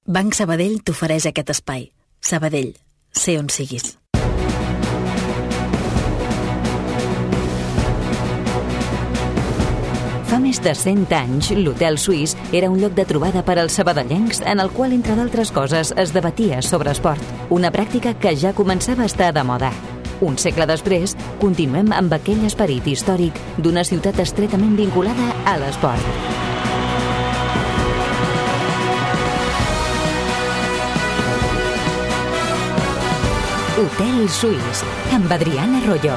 Banc Sabadell t'ofereix aquest espai. Sabadell, sé on siguis. Fa més de 100 anys, l'Hotel Suís era un lloc de trobada per als sabadellencs en el qual, entre d'altres coses, es debatia sobre esport. Una pràctica que ja començava a estar de moda. Un segle després, continuem amb aquell esperit històric d'una ciutat estretament vinculada a l'esport. Hotel Suís, amb Adriana Arroyo.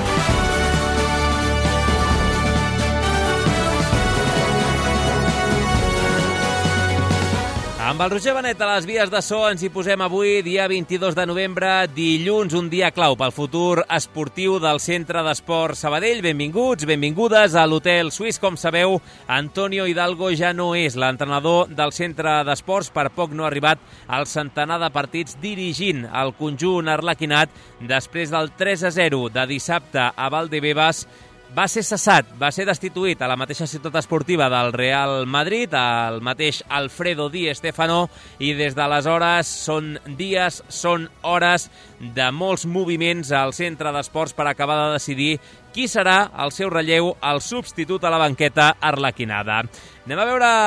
Amb el Roger Benet a les vies de so ens hi posem avui, dia 22 de novembre, dilluns, un dia clau pel futur esportiu del Centre d'Esport Sabadell. Benvinguts, benvingudes a l'Hotel Suís. Com sabeu, Antonio Hidalgo ja no és l'entrenador del Centre d'Esports. Per poc no ha arribat al centenar de partits dirigint el conjunt arlequinat després del 3-0 de dissabte a Valdebebas. Va ser cessat, va ser destituït a la mateixa ciutat esportiva del Real Madrid, el mateix Alfredo Di Stéfano, i des d'aleshores són dies, són hores de molts moviments al Centre d'Esports per acabar de decidir qui serà el seu relleu, el substitut a la banqueta arlequinada. Anem a veure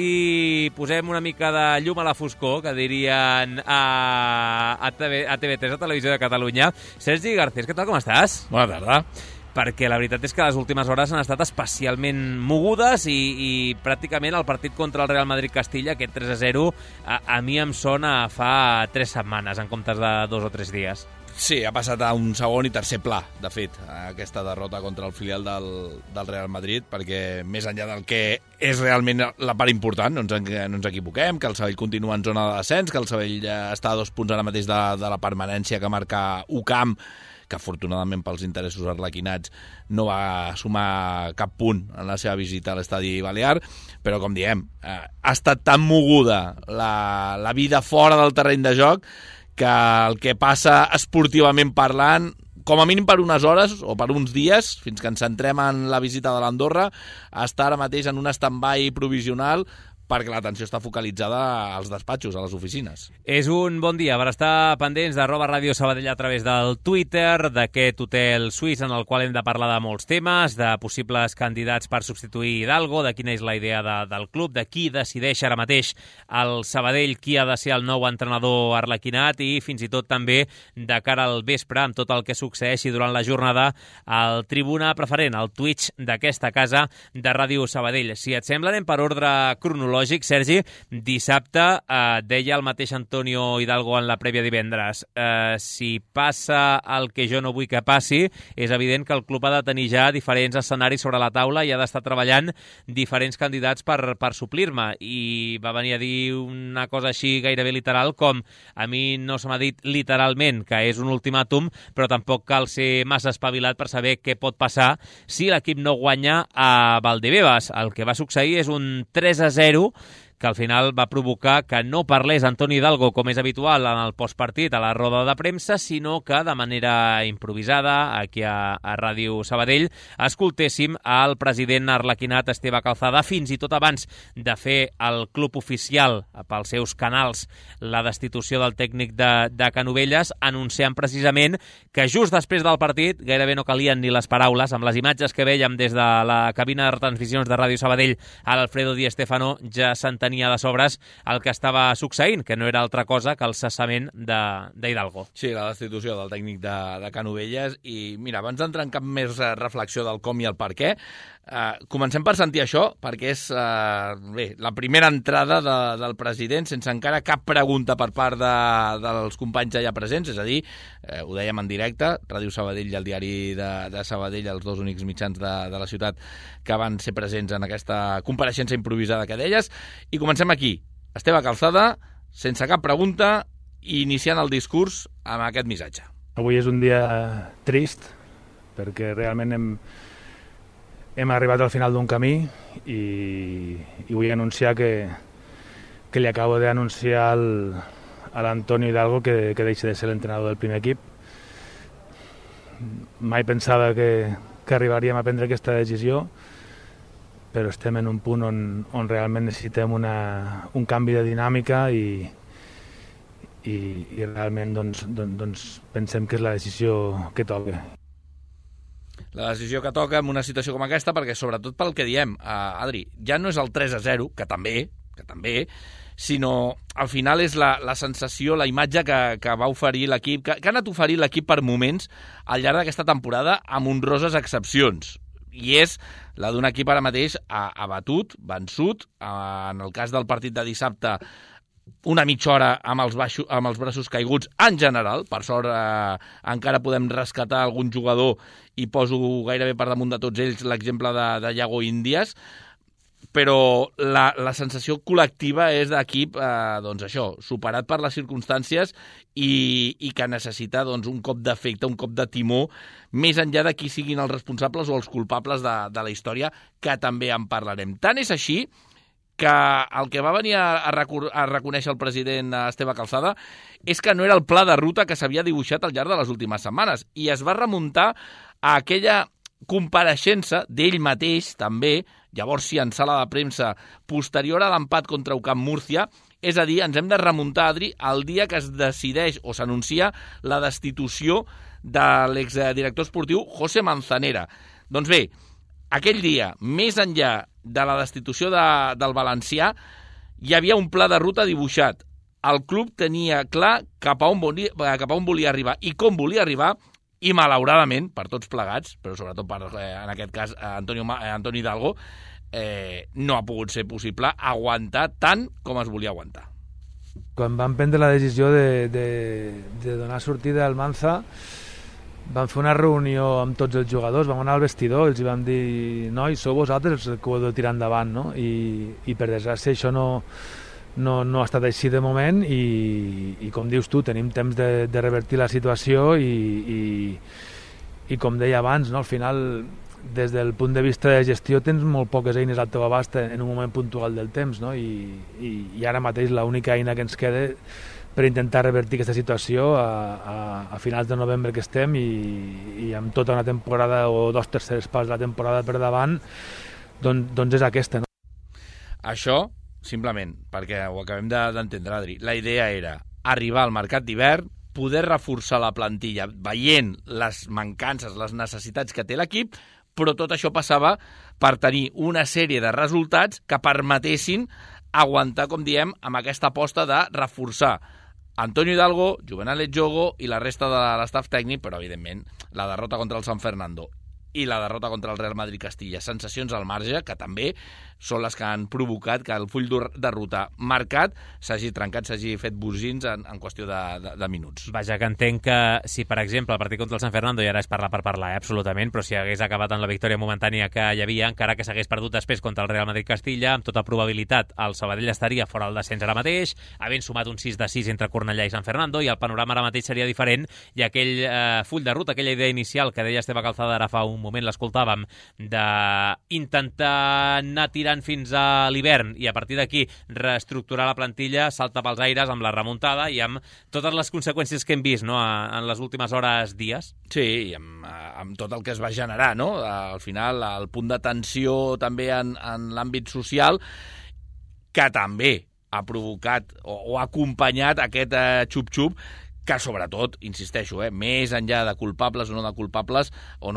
si posem una mica de llum a la foscor, que dirien a TV3, a Televisió de Catalunya. Sergi Garcés, què tal, com estàs? Bona tarda. Perquè la veritat és que les últimes hores han estat especialment mogudes i pràcticament el partit contra el Real Madrid-Castilla, aquest 3-0, a mi em sona fa 3 setmanes, en comptes de 2 o 3 dies. Sí, ha passat a un segon i tercer pla, de fet, aquesta derrota contra el filial del Real Madrid, perquè més enllà del que és realment la part important, no ens equivoquem, que el Sabadell continua en zona de descens, que el Sabadell està a 2 punts ara mateix de la permanència que marca UCAM, que afortunadament pels interessos arlequinats no va sumar cap punt en la seva visita a l'estadi Balear, però com diem, ha estat tan moguda la vida fora del terreny de joc que el que passa esportivament parlant, com a mínim per unes hores o per uns dies, fins que ens centrem en la visita de l'Andorra, està ara mateix en un stand-by provisional perquè l'atenció està focalitzada als despatxos, a les oficines. És un bon dia per estar pendents de @Ràdio Sabadell a través del Twitter, d'aquest Hotel Suís en el qual hem de parlar de molts temes, de possibles candidats per substituir Hidalgo, de quina és la idea del club, de qui decideix ara mateix el Sabadell qui ha de ser el nou entrenador arlequinat i fins i tot també de cara al vespre amb tot el que succeeixi durant la jornada al Tribuna Preferent, al Twitch d'aquesta casa de Ràdio Sabadell. Si et sembla, anem per ordre cronològic. Sergi, dissabte deia el mateix Antonio Hidalgo en la prèvia divendres. Si passa el que jo no vull que passi, és evident que el club ha de tenir ja diferents escenaris sobre la taula i ha d'estar treballant diferents candidats per suplir-me. I va venir a dir una cosa així gairebé literal com a mi no se m'ha dit literalment que és un ultimàtum, però tampoc cal ser massa espavilat per saber què pot passar si l'equip no guanya a Valdebebas. El que va succeir és un 3-0 que al final va provocar que no parlés Antoni Hidalgo, com és habitual en el postpartit a la roda de premsa, sinó que de manera improvisada, aquí a Ràdio Sabadell, escoltéssim al president arlequinat Esteve Calzada, fins i tot abans de fer el club oficial pels seus canals la destitució del tècnic de Canovelles, anunciant precisament que just després del partit, gairebé no calien ni les paraules, amb les imatges que vèiem des de la cabina de retransmissions de Ràdio Sabadell a l'Alfredo Di Stéfano, ja s'entenia de sobres el que estava succeint, que no era altra cosa que el cessament d'Hidalgo. Sí, la destitució del tècnic de Canovelles. I mira, abans d'entrar en cap més reflexió del com i el per què, comencem per sentir això, perquè és la primera entrada del president sense encara cap pregunta per part dels companys allà presents, és a dir, ho dèiem en directe, Ràdio Sabadell i el diari de Sabadell, els dos únics mitjans de la ciutat que van ser presents en aquesta compareixença improvisada que deies, i comencem aquí. Esteve Calzada, sense cap pregunta, iniciant el discurs amb aquest missatge. Avui és un dia trist, perquè realment hem arribat al final d'un camí i vull anunciar que li acabo d'anunciar a l'Antonio Hidalgo que deixa de ser l'entrenador del primer equip. Mai pensava que arribaríem a prendre aquesta decisió, però estem en un punt on realment necessitem un canvi de dinàmica i realment doncs pensem que és la decisió que toca. La decisió que toca en una situació com aquesta, perquè sobretot pel que diem, Adri, ja no és el 3-0, que també, sinó al final és la sensació, la imatge que va oferir l'equip, que ha anat oferint l'equip per moments al llarg d'aquesta temporada amb honroses excepcions. I és la d'un equip ara mateix abatut, vençut, en el cas del partit de dissabte, una mitja hora amb els braços caiguts en general. Per sort encara podem rescatar algun jugador i poso gairebé per damunt de tots ells l'exemple de Iago Índies, però la sensació col·lectiva és d'equip doncs això, superat per les circumstàncies i que necessita doncs, un cop d'efecte, un cop de timó, més enllà de qui siguin els responsables o els culpables de la història, que també en parlarem. Tant és així que el que va venir a reconèixer el president Esteve Calçada és que no era el pla de ruta que s'havia dibuixat al llarg de les últimes setmanes, i es va remuntar a aquella compareixença d'ell mateix, també, llavors sí, en sala de premsa, posterior a l'empat contra UCAM Múrcia. És a dir, ens hem de remuntar, Adri, al dia que es decideix o s'anuncia la destitució de l'exdirector esportiu José Manzanera. Doncs bé, aquell dia, més enllà de la destitució del valencià, hi havia un pla de ruta dibuixat. El club tenia clar cap a on volia arribar i com volia arribar, i malauradament, per tots plegats, però sobretot per, en aquest cas, Antonio Hidalgo, no ha pogut ser possible aguantar tant com es volia aguantar. Quan vam prendre la decisió de donar sortida al Manza, vam fer una reunió amb tots els jugadors, vam anar al vestidor, els vam dir, nois, sou vosaltres els que ho heu de tirar endavant, no? I per desgràcia això no ha estat així de moment i com dius tu, tenim temps de revertir la situació i com deia abans, no? Al final, des del punt de vista de gestió, tens molt poques eines al teu abast en un moment puntual del temps, no? I ara mateix l'única eina que ens queda per intentar revertir aquesta situació a finals de novembre que estem i amb tota una temporada o 2/3 parts de la temporada per davant, doncs és aquesta, no? Això, simplement, perquè ho acabem d'entendre, Adri, la idea era arribar al mercat d'hivern, poder reforçar la plantilla veient les mancances, les necessitats que té l'equip, però tot això passava per tenir una sèrie de resultats que permetessin aguantar, com diem, amb aquesta aposta de reforçar Antonio Hidalgo, Juvenal Etxogo i la resta de l'estaf tècnic, però, evidentment, la derrota contra el San Fernando i la derrota contra el Real Madrid-Castilla. Sensacions al marge, que també són les que han provocat que el full de ruta marcat s'hagi trencat, s'hagi fet bugins en qüestió de minuts. Vaja, que entenc que si, per exemple, el partit contra el San Fernando, i ara és parlar per parlar, absolutament, però si hagués acabat en la victòria momentània que hi havia, encara que s'hagués perdut després contra el Real Madrid-Castilla, amb tota probabilitat el Sabadell estaria fora del descens ara mateix, havent sumat un 6-6 entre Cornellà i San Fernando, i el panorama ara mateix seria diferent, i aquell full de ruta, aquella idea inicial que deia Esteve Calzada ara fa un moment, l'escoltàvem, d'intentar anar tirant fins a l'hivern i a partir d'aquí reestructurar la plantilla, salta pels aires amb la remuntada i amb totes les conseqüències que hem vist, no?, en les últimes hores, dies. Sí, i amb tot el que es va generar, no? Al final, el punt de tensió també en l'àmbit social, que també ha provocat o ha acompanyat aquest xup-xup que sobretot, insisteixo, més enllà de culpables o no culpables,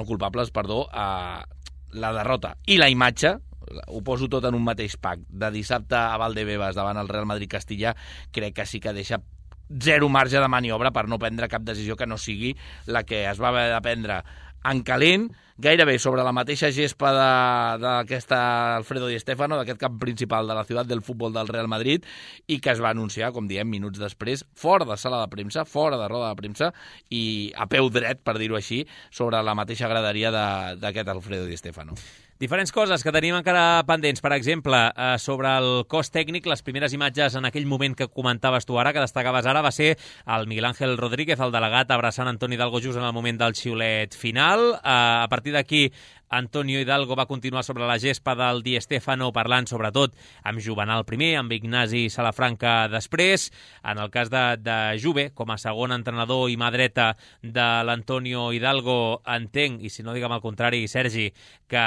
la derrota i la imatge, ho poso tot en un mateix pack, de dissabte a Valdebebas davant el Real Madrid-Castilla, crec que sí que deixa zero marge de maniobra per no prendre cap decisió que no sigui la que es va haver de prendre en calent, gairebé sobre la mateixa gespa d'aquesta Alfredo Di Stéfano, d'aquest camp principal de la ciutat del futbol del Real Madrid, i que es va anunciar, com diem, minuts després, fora de sala de premsa, fora de roda de premsa, i a peu dret, per dir-ho així, sobre la mateixa graderia d'aquest Alfredo Di Stéfano. Diferents coses que tenim encara pendents. Per exemple, sobre el cos tècnic, les primeres imatges en aquell moment que comentaves tu ara, que destacaves ara, va ser el Miguel Ángel Rodríguez, el delegat, abraçant Antoni Hidalgo just en el moment del xiulet final. A partir d'aquí, Antonio Hidalgo va continuar sobre la gespa del Di Stéfano parlant sobretot amb Juvenal primer, amb Ignasi Salafranca després. En el cas de Juve, com a segon entrenador i mà dreta de l'Antonio Hidalgo, entenc, i si no diguem el contrari, Sergi, que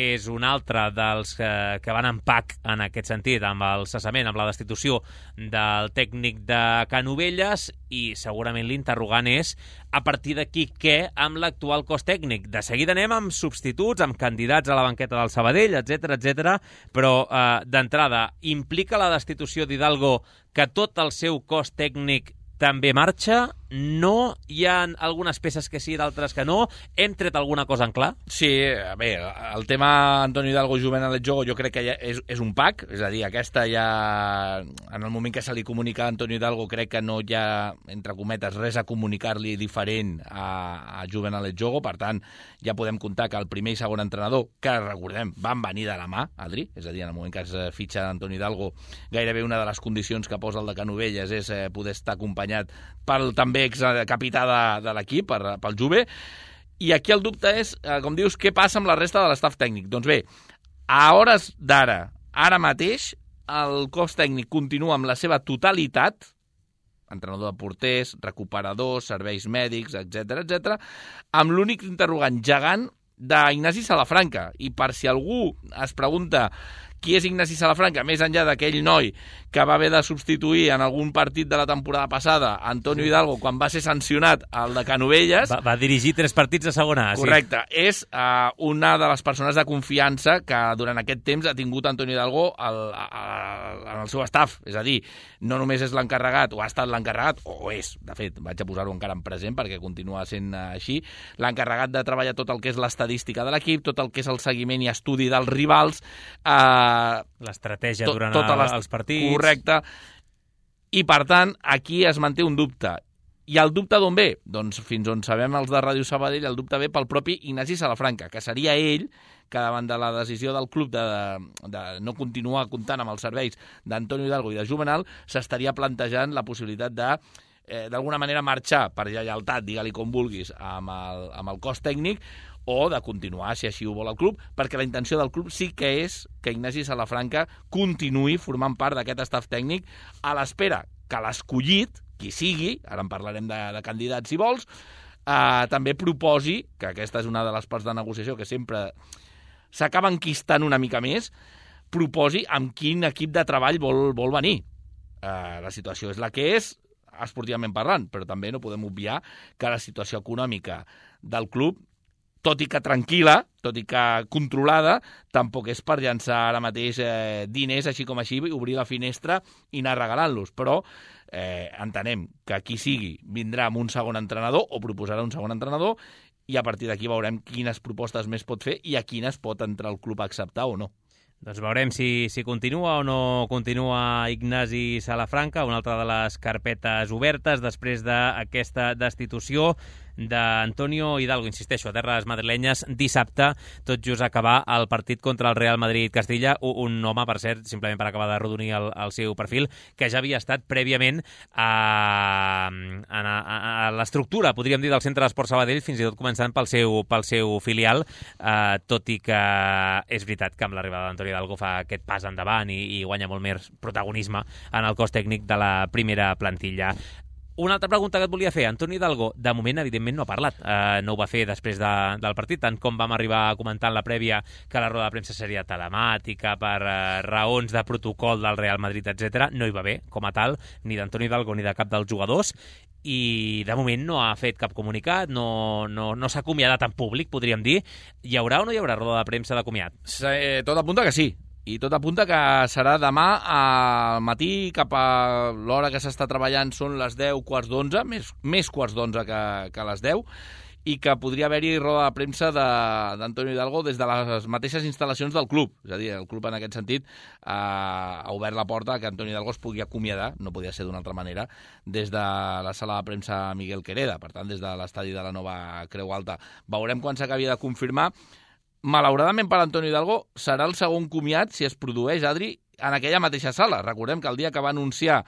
és un altre dels que van en pack en aquest sentit, amb el cessament, amb la destitució del tècnic de Canovelles, i segurament l'interrogant és a partir d'aquí què amb l'actual cos tècnic. De seguida anem amb substituts, amb candidats a la banqueta del Sabadell, etc, però d'entrada, implica la destitució d'Hidalgo que tot el seu cos tècnic també marxa? No? Hi ha algunes peces que sí, d'altres que no? Hem tret alguna cosa en clar? Sí, bé, el tema Antonio Hidalgo, Juven Aletjogo, jo crec que ja és un pack, és a dir, aquesta ja, en el moment que se li comunica a Antonio Hidalgo, crec que no hi ha, entre cometes, res a comunicar-li diferent a Juven Aletjogo, per tant, ja podem comptar que el primer i segon entrenador, que recordem, van venir de la mà, Adri, és a dir, en el moment que es fitxa Antonio Hidalgo, gairebé una de les condicions que posa el de Canovelles és poder estar acompanyat pel també ex-capità de l'equip, pel Juve. I aquí el dubte és, com dius, què passa amb la resta de l'estaf tècnic? Doncs bé, a hores d'ara, ara mateix, el cos tècnic continua amb la seva totalitat, entrenador de porters, recuperadors, serveis mèdics, etc, amb l'únic interrogant gegant d'Ignasi Salafranca. I per si algú es pregunta qui és Ignasi Salafranca, més enllà d'aquell noi que va haver de substituir en algun partit de la temporada passada Antonio Hidalgo quan va ser sancionat al de Canovelles. Va dirigir 3 partits a segona. Correcte. Sí. És una de les persones de confiança que durant aquest temps ha tingut Antonio Hidalgo en el seu staff. És a dir, no només és l'encarregat, o ha estat l'encarregat, o és, de fet, vaig a posar-ho encara en present perquè continua sent així, l'encarregat de treballar tot el que és l'estadística de l'equip, tot el que és el seguiment i estudi dels rivals, l'estratègia durant els partits. Correcte. I, per tant, aquí es manté un dubte. I el dubte d'on ve? Doncs fins on sabem els de Ràdio Sabadell, el dubte ve pel propi Ignasi Salafranca, que seria ell que davant de la decisió del club de no continuar comptant amb els serveis d'Antonio Hidalgo i de Juvenal, s'estaria plantejant la possibilitat d'alguna manera marxar per lleialtat, digue-li com vulguis, amb el cos tècnic, o de continuar, si així ho vol el club, perquè la intenció del club sí que és que Ignasi Salafranca continuï formant part d'aquest staff tècnic a l'espera que l'escollit, qui sigui, ara en parlarem de candidats si vols, també proposi, que aquesta és una de les parts de negociació que sempre s'acaba enquistant una mica més, proposi amb quin equip de treball vol venir. La situació és la que és, esportivament parlant, però també no podem obviar que la situació econòmica del club, tot i que tranquil·la, tot i que controlada, tampoc és per llançar ara mateix diners així com així, obrir la finestra i anar regalant-los. Però entenem que qui sigui vindrà amb un segon entrenador o proposarà un segon entrenador i a partir d'aquí veurem quines propostes més pot fer i a quines pot entrar el club a acceptar o no. Doncs veurem si continua o no continua Ignasi Salafranca, una altra de les carpetes obertes després d'aquesta destitució d'Antonio Hidalgo, insisteixo, a terres madrilenyes, dissabte, tot just acabar el partit contra el Real Madrid-Castilla, un home, per cert, simplement per acabar de rodonir el seu perfil, que ja havia estat prèviament a l'estructura, podríem dir, del Centre d'Esport Sabadell, fins i tot començant pel seu filial, tot i que és veritat que amb l'arribada d'Antonio Hidalgo fa aquest pas endavant i guanya molt més protagonisme en el cos tècnic de la primera plantilla. Una altra pregunta que et volia fer. Antonio Hidalgo, de moment, evidentment, no ha parlat. No ho va fer després del partit, tant com vam arribar a comentar en la prèvia que la roda de premsa seria telemàtica per raons de protocol del Real Madrid, etc. No hi va haver, com a tal, ni d'Antonio Hidalgo ni de cap dels jugadors, i de moment no ha fet cap comunicat, no s'ha acomiadat en públic, podríem dir. Hi haurà o no hi haurà roda de premsa de comiat? Tot apunta que sí. I tot apunta que serà demà al matí, cap a l'hora que s'està treballant són les 10, quarts d'11, més quarts d'11 que les 10, i que podria haver-hi roda de premsa d'Antonio Hidalgo des de les mateixes instal·lacions del club. És a dir, el club en aquest sentit ha obert la porta que Antonio Hidalgo es pugui acomiadar, no podia ser d'una altra manera, des de la sala de premsa Miguel Quereda, per tant, des de l'estadi de la nova Creu Alta. Veurem quan s'acabi de confirmar. Malauradament per Antonio Hidalgo serà el segon comiat, si es produeix, Adri, en aquella mateixa sala. Recordem que el dia que va anunciar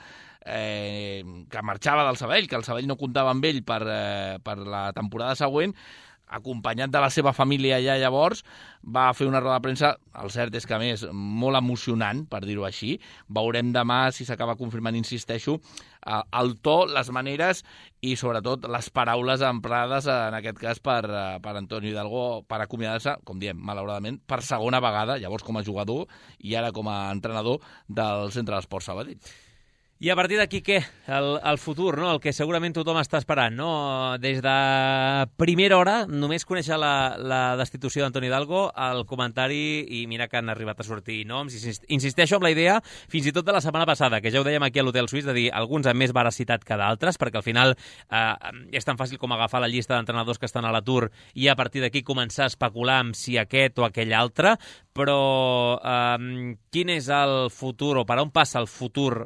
que marxava del Sabadell, que el Sabadell no comptava amb ell per la temporada següent, acompanyat de la seva família ja llavors, va fer una roda de premsa, el cert és que a més, molt emocionant, per dir-ho així. Veurem demà si s'acaba confirmant, insisteixo, el to, les maneres i sobretot les paraules emprades, en aquest cas per Antonio Hidalgo, per acomiadar-se, com diem, malauradament, per segona vegada, llavors com a jugador i ara com a entrenador del Centre d'Esports Sabadell. I a partir d'aquí, què? El futur, no? El que segurament tothom està esperant, no? Des de primera hora, només conèixer la destitució d'Antoni Hidalgo, el comentari, i mira que han arribat a sortir noms, i insisteixo amb la idea, fins i tot de la setmana passada, que ja ho dèiem aquí a l'Hotel Suís, de dir alguns amb més veracitat que d'altres, perquè al final és tan fàcil com agafar la llista d'entrenadors que estan a l'atur i a partir d'aquí començar a especular amb si aquest o aquell altre, però quin és el futur, o per on passa el futur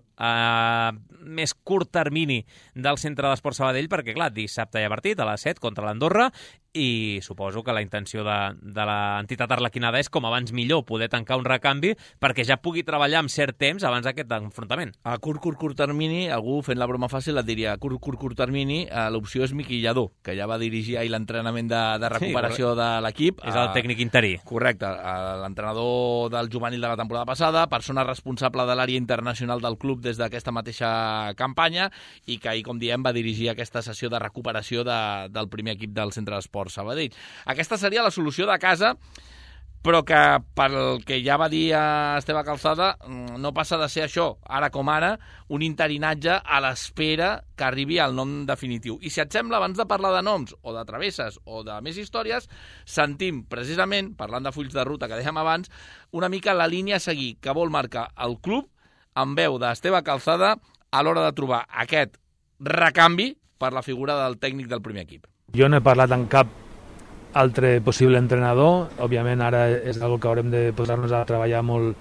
més curt termini del Centre d'Esports Sabadell? Perquè, clar, dissabte hi ha partit a les 7 contra l'Andorra i suposo que la intenció de l'entitat arlequinada és, com abans millor, poder tancar un recanvi perquè ja pugui treballar amb cert temps abans d'aquest enfrontament. A curt termini, algú fent la broma fàcil et diria, a curt termini, l'opció és Miqui Lladó, que ja va dirigir ahir l'entrenament de recuperació de l'equip. És el tècnic interí. Correcte, l'entrenador del juvenil de la temporada passada, persona responsable de l'àrea internacional del club des d'aquesta mateixa campanya i que ahir, com diem, va dirigir aquesta sessió de recuperació del primer equip del Centre d'Esports Sabadell. Aquesta seria la solució de casa, però que pel que ja va dir Esteve Calzada no passa de ser això, ara com ara, un interinatge a l'espera que arribi el nom definitiu. I si et sembla, abans de parlar de noms o de travesses o de més històries, sentim precisament, parlant de fulls de ruta que dèiem abans, una mica la línia a seguir que vol marcar el club amb veu d'Esteve Calzada a l'hora de trobar aquest recanvi per la figura del tècnic del primer equip. Jo no he parlat amb cap altre possible entrenador. Òbviament ara és una que haurem de posar-nos a treballar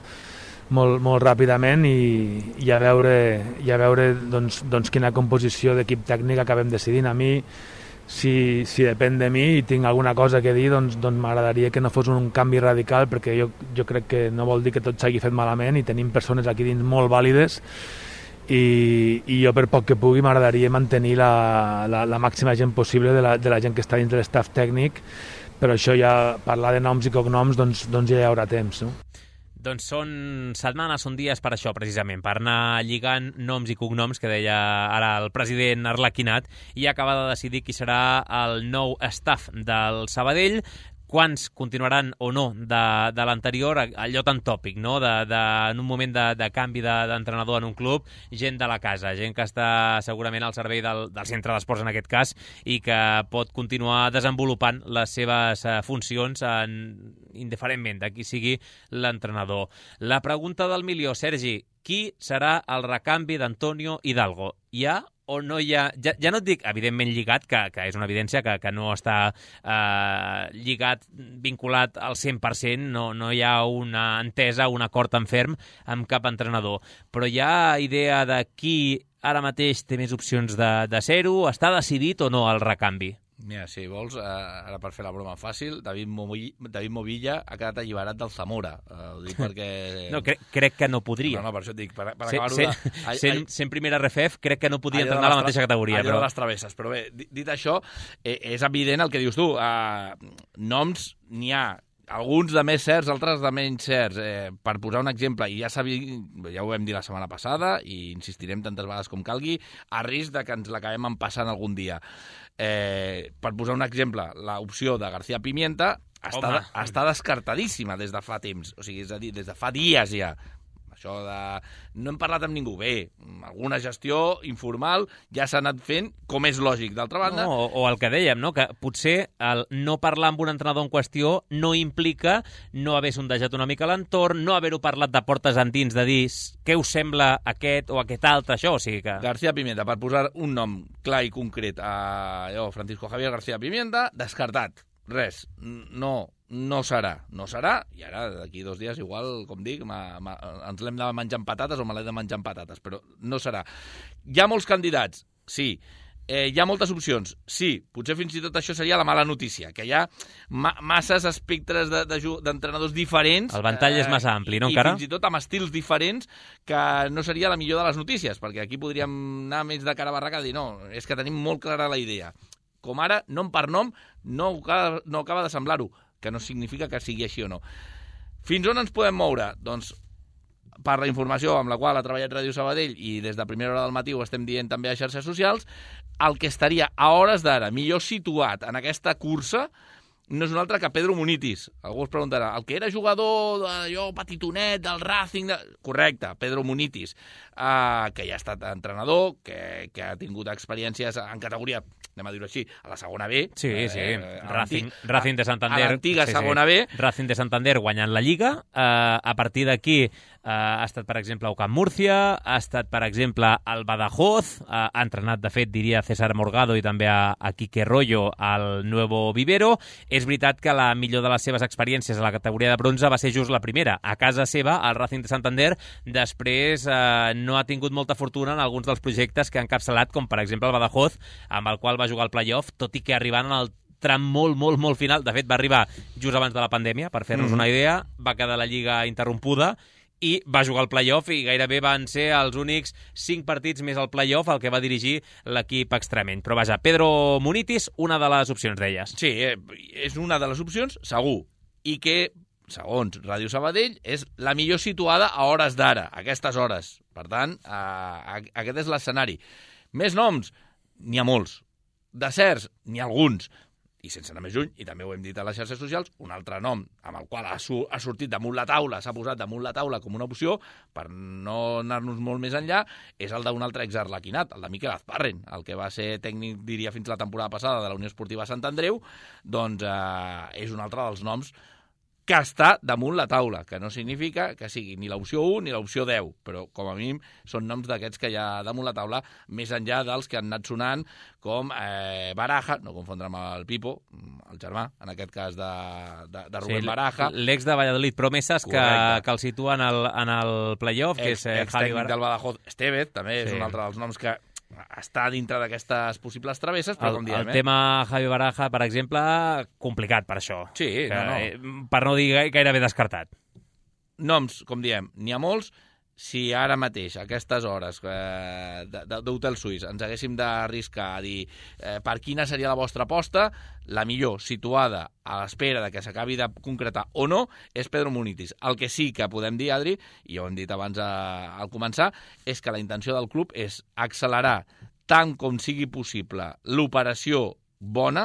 molt ràpidament i a veure doncs, quina composició d'equip tècnic acabem decidint. A mi, si depèn de mi i tinc alguna cosa que dir, doncs m'agradaria que no fos un canvi radical, perquè jo crec que no vol dir que tot s'hagi fet malament i tenim persones aquí dins molt vàlides i jo, per poc que pugui, m'agradaria mantenir la màxima gent possible de la gent que està dins de l'estaf tècnic, però això ja, parlar de noms i cognoms, doncs ja hi haurà temps, no? Doncs són setmanes, són dies per això, precisament, per anar lligant noms i cognoms, que deia ara el president Arlequinat, i acaba de decidir qui serà el nou staff del Sabadell. Quants continuaran o no de l'anterior, allò tan tòpic, no? En un moment de canvi d'entrenador en un club, gent de la casa, gent que està segurament al servei del centre d'esports en aquest cas i que pot continuar desenvolupant les seves funcions indiferentment de qui sigui l'entrenador. La pregunta del milió, Sergi, qui serà el recanvi d'Antonio Hidalgo? Hi ha o no hi ha, ja no et dic evidentment lligat, que és una evidència que no està lligat, vinculat al 100%, no hi ha una entesa, un acord en ferm amb cap entrenador, però hi ha idea de qui ara mateix té més opcions de ser-ho? Està decidit o no el recanvi? Mira, si vols, ara per fer la broma fàcil, David Movilla ha quedat alliberat del Zamora. Ho dic perquè... No, crec que no podria. No, per això et dic, per acabar-ho... Sent primera RFF, crec que no podria entrenar a la mateixa categoria. Allò de les travesses. Però bé, dit això, és evident el que dius tu. Noms n'hi ha, alguns de més certs, altres de menys certs. Per posar un exemple, i ja ho vam dir la setmana passada, i insistirem tantes vegades com calgui, a risc de que ens l'acabem empassant algun dia. Per posar un exemple, l'opció de García Pimienta està descartadíssima des de fa temps, o sigui, és a dir, des de fa dies ja. Això de... No hem parlat amb ningú. Bé, alguna gestió informal ja s'ha anat fent, com és lògic. D'altra banda... No, o el que dèiem, no? Que potser el no parlar amb un entrenador en qüestió no implica no haver sondejat una mica l'entorn, no haver-ho parlat de portes endins, de dir què us sembla aquest o aquest altre, això, o sigui que... García Pimienta, per posar un nom clar i concret, Francisco Javier García Pimienta, descartat. Res, no serà, i ara d'aquí 2 dies igual, com dic, ens l'hem de menjar amb patates o me l'he de menjar amb patates, però no serà. Hi ha molts candidats, sí. Hi ha moltes opcions, sí. Potser fins i tot això seria la mala notícia, que hi ha masses espectres d'entrenadors diferents. El ventall és massa ampli, no, encara? I fins i tot amb estils diferents, que no seria la millor de les notícies, perquè aquí podríem anar més de cara a barraca a dir no, és que tenim molt clara la idea. com ara, nom per nom, no acaba de semblar-ho, que no significa que sigui així o no. Fins on ens podem moure? Doncs per la informació amb la qual ha treballat Ràdio Sabadell i des de primera hora del matí ho estem dient també a xarxes socials, el que estaria a hores d'ara millor situat en aquesta cursa no és un altre que Pedro Munitis. Algú es preguntarà, el que era jugador d'allò petitonet, del Racing... Correcte, Pedro Munitis, que ja ha estat entrenador, que ha tingut experiències en categoria, anem a dir-ho així, a la segona B. Sí. Racing de Santander. A l'antiga segona B. Racing de Santander guanyant la Lliga. A partir d'aquí ha estat, per exemple, al Camp Múrcia, ha estat, per exemple, al Badajoz, ha entrenat, de fet, diria César Morgado i també a Quique Rollo al Nuevo Vivero. És veritat que la millor de les seves experiències a la categoria de bronze va ser just la primera. A casa seva, al Racing de Santander, després no ha tingut molta fortuna en alguns dels projectes que ha encapçalat, com per exemple el Badajoz, amb el qual va jugar al play-off, tot i que arribant en el tram molt final. De fet, va arribar just abans de la pandèmia, per fer-nos una idea, va quedar la Lliga interrompuda i va jugar al play-off i gairebé van ser els únics 5 partits més al play-off el que va dirigir l'equip extremeny. Però vaja, Pedro Munitis, una de les opcions d'elles. Sí, és una de les opcions, segur, i que, segons Ràdio Sabadell, és la millor situada a hores d'ara, a aquestes hores. Per tant, aquest és l'escenari. Més noms? N'hi ha molts. De certs? N'hi ha alguns. I sense anar més lluny, i també ho hem dit a les xarxes socials, un altre nom amb el qual ha sortit damunt la taula, s'ha posat damunt la taula com una opció, per no anar-nos molt més enllà, és el d'un altre exarlequinat, el de Miquel Azparren, el que va ser tècnic, diria, fins la temporada passada de la Unió Esportiva Sant Andreu, doncs és un altre dels noms que està damunt la taula, que no significa que sigui ni l'opció 1 ni l'opció 10, però com a mínim són noms d'aquests que hi ha damunt la taula, més enllà dels que han anat sonant com Baraja, no confondre amb el Pipo, el germà, en aquest cas de Rubén Baraja. L'ex de Valladolid, promeses que el situa en el play-off, que és Javi Baraja. Del Badajoz, Estevez, també és un altre dels noms que està dintre d'aquestes possibles travesses, però com diem... El tema Javi Baraja, per exemple, complicat per això. Sí, per no dir gairebé descartat. Noms, com diem, n'hi ha molts. Si ara mateix, a aquestes hores d'Hotel Suís, ens haguéssim d'arriscar a dir per quina seria la vostra aposta, la millor situada a l'espera de que s'acabi de concretar o no és Pedro Munitis. El que sí que podem dir, Adri, i ho hem dit abans al començar, és que la intenció del club és accelerar tant com sigui possible l'operació bona,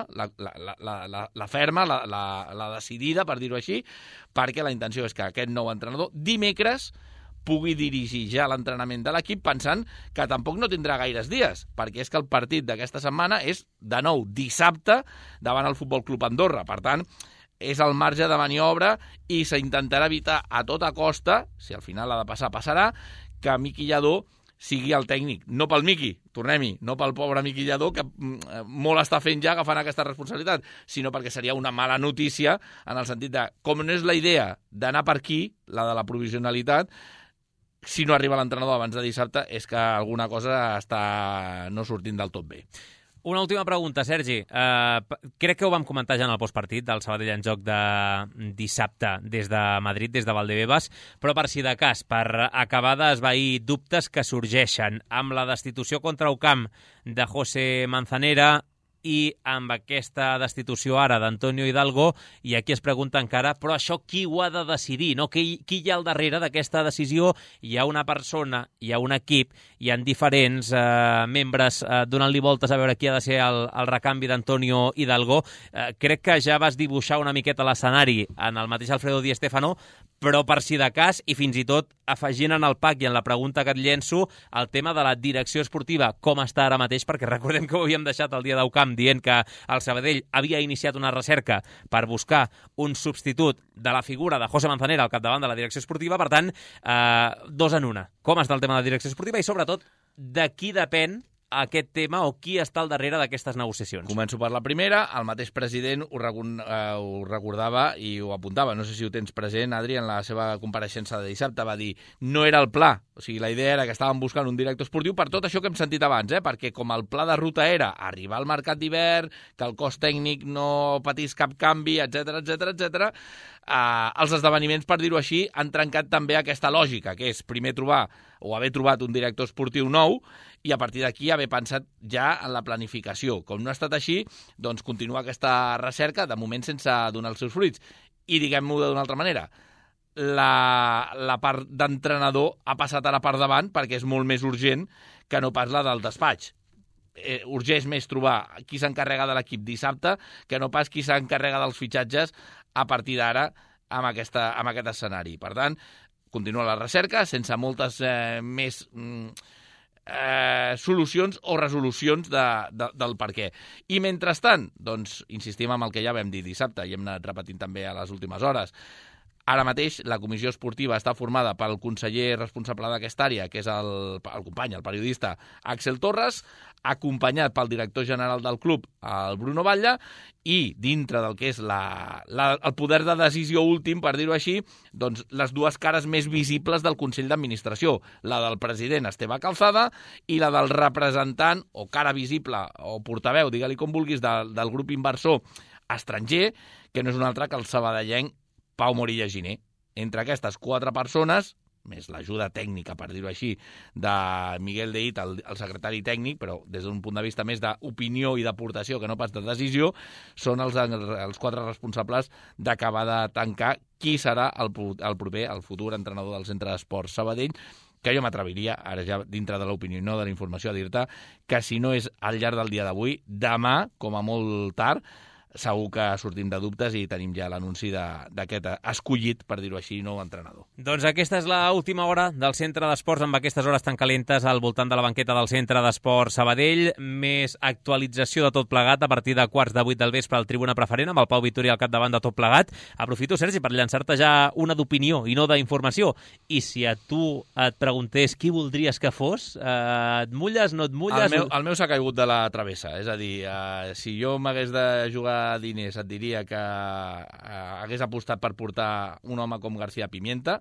la ferma, la decidida, per dir-ho així, perquè la intenció és que aquest nou entrenador dimecres pugui dirigir ja l'entrenament de l'equip pensant que tampoc no tindrà gaires dies, perquè és que el partit d'aquesta setmana és, de nou, dissabte davant el Futbol Club Andorra. Per tant, és el marge de maniobra i s'intentarà evitar a tota costa, si al final ha de passar, passarà, que Miqui Lladó sigui el tècnic. No pel Miqui, tornem-hi, no pel pobre Miqui Lladó, que molt està fent ja agafant aquesta responsabilitat, sinó perquè seria una mala notícia en el sentit de, com no és la idea d'anar per aquí, la de la provisionalitat, si no arriba l'entrenador abans de dissabte, és que alguna cosa està no sortint del tot bé. Una última pregunta, Sergi. Crec que ho vam comentar ja en el postpartit del Sabadell en joc de dissabte des de Madrid, des de Valdebebas, però per si de cas, per acabar d'esvair dubtes que sorgeixen amb la destitució contra Ucam de José Manzanera i amb aquesta destitució ara d'Antonio Hidalgo, i aquí es pregunta encara, però això qui ho ha de decidir? No? Qui hi ha al darrere d'aquesta decisió? Hi ha una persona, hi ha un equip, hi ha diferents membres donant-li voltes a veure qui ha de ser el recanvi d'Antonio Hidalgo. Crec que ja vas dibuixar una miqueta l'escenari en el mateix Alfredo Di Stéfano, però per si de cas, i fins i tot afegint en el pack i en la pregunta que et llenço, el tema de la direcció esportiva, com està ara mateix, perquè recordem que ho havíem deixat el dia d'Ucam dient que el Sabadell havia iniciat una recerca per buscar un substitut de la figura de José Manzanera al capdavant de la direcció esportiva. Per tant, 2 en 1. Com està el tema de la direcció esportiva i, sobretot, de qui depèn aquest tema o qui està al darrere d'aquestes negociacions? Començo per la primera. El mateix president ho recordava i ho apuntava. No sé si ho tens present, Adri, en la seva compareixença de dissabte. Va dir, no era el pla. O sigui, la idea era que estàvem buscant un director esportiu per tot això que hem sentit abans, perquè com el pla de ruta era arribar al mercat d'hivern, que el cos tècnic no patís cap canvi, etc. els esdeveniments, per dir-ho així, han trencat també aquesta lògica, que és primer trobar o haver trobat un director esportiu nou i a partir d'aquí haver pensat ja en la planificació. Com no ha estat així, doncs continua aquesta recerca, de moment sense donar els seus fruits. I diguem-ho d'una altra manera, la part d'entrenador ha passat ara per davant perquè és molt més urgent que no pas la del despatx. Urgeix més trobar qui s'encarrega de l'equip dissabte que no pas qui s'encarrega dels fitxatges a partir d'ara amb aquest escenari. Per tant, continua la recerca sense moltes més solucions o resolucions del per què. I mentrestant, doncs, insistim en el que ja vam dir dissabte i hem anat repetint també a les últimes hores. Ara mateix la comissió esportiva està formada pel conseller responsable d'aquesta àrea, que és el company, el periodista Axel Torres, acompanyat pel director general del club, el Bruno Batlle, i dintre del que és el poder de decisió últim, per dir-ho així, doncs les dues cares més visibles del Consell d'Administració, la del president Esteve Calzada i la del representant o cara visible o portaveu, digue-li com vulguis, del grup inversor estranger, que no és un altre que el sabadellenc Pau Morilla Giner. Entre aquestes 4 persones, més l'ajuda tècnica, per dir-ho així, de Miguel de Hit, el secretari tècnic, però des d'un punt de vista més d'opinió i d'aportació que no pas de decisió, són els 4 responsables d'acabar de tancar qui serà el proper, el futur entrenador del Centre d'Esports Sabadell, que jo m'atreviria, ara ja dintre de l'opinió i no de la informació, a dir-te que si no és al llarg del dia d'avui, demà, com a molt tard, segur que sortim de dubtes i tenim ja l'anunci d'aquest escollit, per dir-ho així, nou entrenador. Doncs aquesta és l'última hora del Centre d'Esports, amb aquestes hores tan calentes al voltant de la banqueta del Centre d'Esports Sabadell. Més actualització de tot plegat a partir de 7:15 del vespre al Tribuna Preferent, amb el Pau Vitori al capdavant de tot plegat. Aprofito, Sergi, per llançar-te ja una d'opinió i no d'informació. I si a tu et preguntés qui voldries que fos, et mulles, no et mulles? El meu s'ha caigut de la travessa. És a dir, si jo m'hagués de jugar diners, et diria que hagués apostat per portar un home com García Pimienta,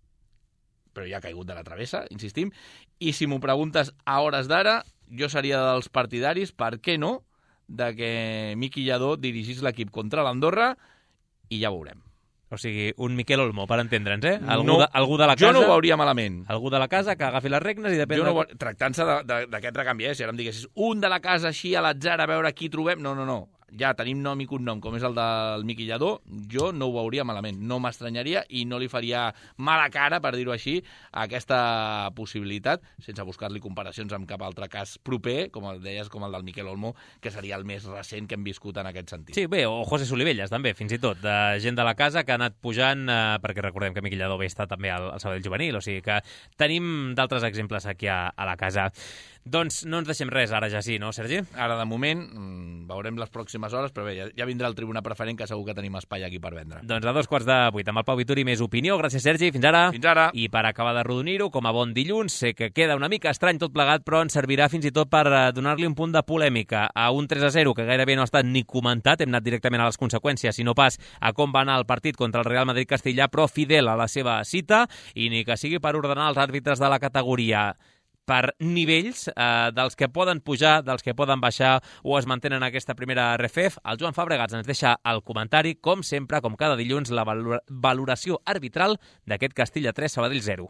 però ja ha caigut de la travessa, insistim. I si m'ho preguntes a hores d'ara, jo seria dels partidaris, per què no, de que Miqui Lladó dirigís l'equip contra l'Andorra i ja veurem. O sigui, un Miquel Olmo, per entendre'ns, eh? Algú de la casa... Jo no ho veuria malament. Algú de la casa que agafi les regnes i depèn... Tractant-se d'aquest recanvi, si ara em diguessis un de la casa així a l'atzar a veure qui trobem... No. Ja tenim nom i cognom, com és el del Miqui Lladó, jo no ho veuria malament. No m'estranyaria i no li faria mala cara, per dir-ho així, a aquesta possibilitat, sense buscar-li comparacions amb cap altre cas proper, com el deies, com el del Miquel Olmo, que seria el més recent que hem viscut en aquest sentit. Sí, bé, o José Solivelles, també, fins i tot, de gent de la casa que ha anat pujant, perquè recordem que Miqui Lladó ve estar també al Sabadell Juvenil, o sigui que tenim d'altres exemples aquí a la casa. Doncs no ens deixem res ara ja sí, no, Sergi? Ara, de moment, veurem les pròximes hores, però bé, ja vindrà el Tribuna Preferent, que segur que tenim espai aquí per vendre. Doncs a 7:15 amb el Pau Vitori, més opinió. Gràcies, Sergi. Fins ara. Fins ara. I per acabar de rodonir-ho, com a bon dilluns, sé que queda una mica estrany tot plegat, però ens servirà fins i tot per donar-li un punt de polèmica a un 3-0 que gairebé no ha estat ni comentat. Hem anat directament a les conseqüències, sinó pas a com va anar el partit contra el Real Madrid-Castilla, però fidel a la seva cita, i ni que sigui per ordenar els àrbitres de la categoria per nivells dels que poden pujar, dels que poden baixar o es mantenen en aquesta primera RFF. El Joan Fabregats ens deixa el comentari, com sempre, com cada dilluns, la valoració arbitral d'aquest Castilla 3, Sabadell 0.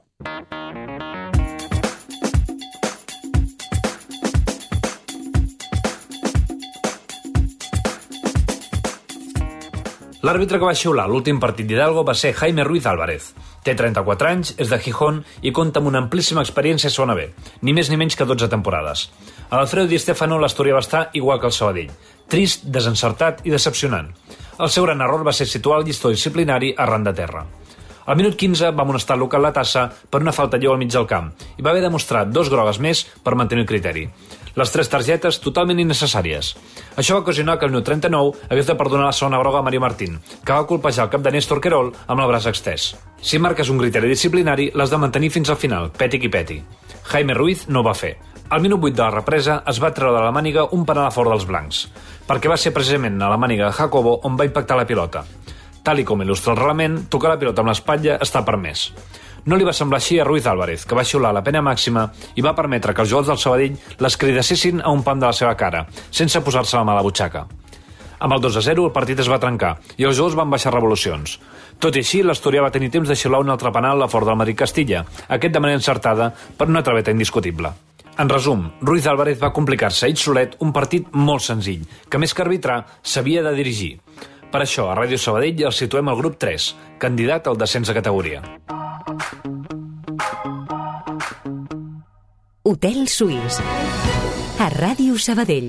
L'àrbitre que va xiular l'últim partit d'Hidalgo va ser Jaime Ruiz Álvarez. Té 34 anys, és de Gijón i compta amb una amplíssima experiència a segona B, ni més ni menys que 12 temporades. A l'Alfredo Di Stéfano l'Astúria va estar igual que el Sabadell, trist, desencertat i decepcionant. El seu gran error va ser situar el llistó disciplinari arran de terra. Al minut 15 va amonestar local la tassa per una falta lleu al mig del camp i va haver de mostrar 2 grogues més per mantenir el criteri. Les 3 targetes totalment innecessàries. Això va ocasionar que al minut 39 hagués de perdonar la segona groga a Mario Martín, que va colpejar el cap de Néstor Querol amb el braç extès. Si marques un criteri disciplinari, l'has de mantenir fins al final, peti qui peti. Jaime Ruiz no ho va fer. Al minut 8 de la represa es va treure de la màniga un penal a favor dels blancs, perquè va ser precisament a la màniga de Jacobo on va impactar la pilota. Tal com il·lustra el reglament, tocar la pilota amb l'espatlla està permès. No li va semblar així a Ruiz Álvarez, que va xiular la pena màxima i va permetre que els jugadors del Sabadell les cridessessin a un pam de la seva cara, sense posar-se la mà a la butxaca. Amb el 2-0 el partit es va trencar i els jugadors van baixar revolucions. Tot i així, l'Asturià va tenir temps de xiular un altre penal a favor del Madrid-Castilla, aquest de manera encertada per una traveta indiscutible. En resum, Ruiz Álvarez va complicar-se ell solet un partit molt senzill, que més que arbitrar s'havia de dirigir. Per això, a Ràdio Sabadell el situem al grup 3, candidat al descens de categoria. Hotel Suís, a Ràdio Sabadell.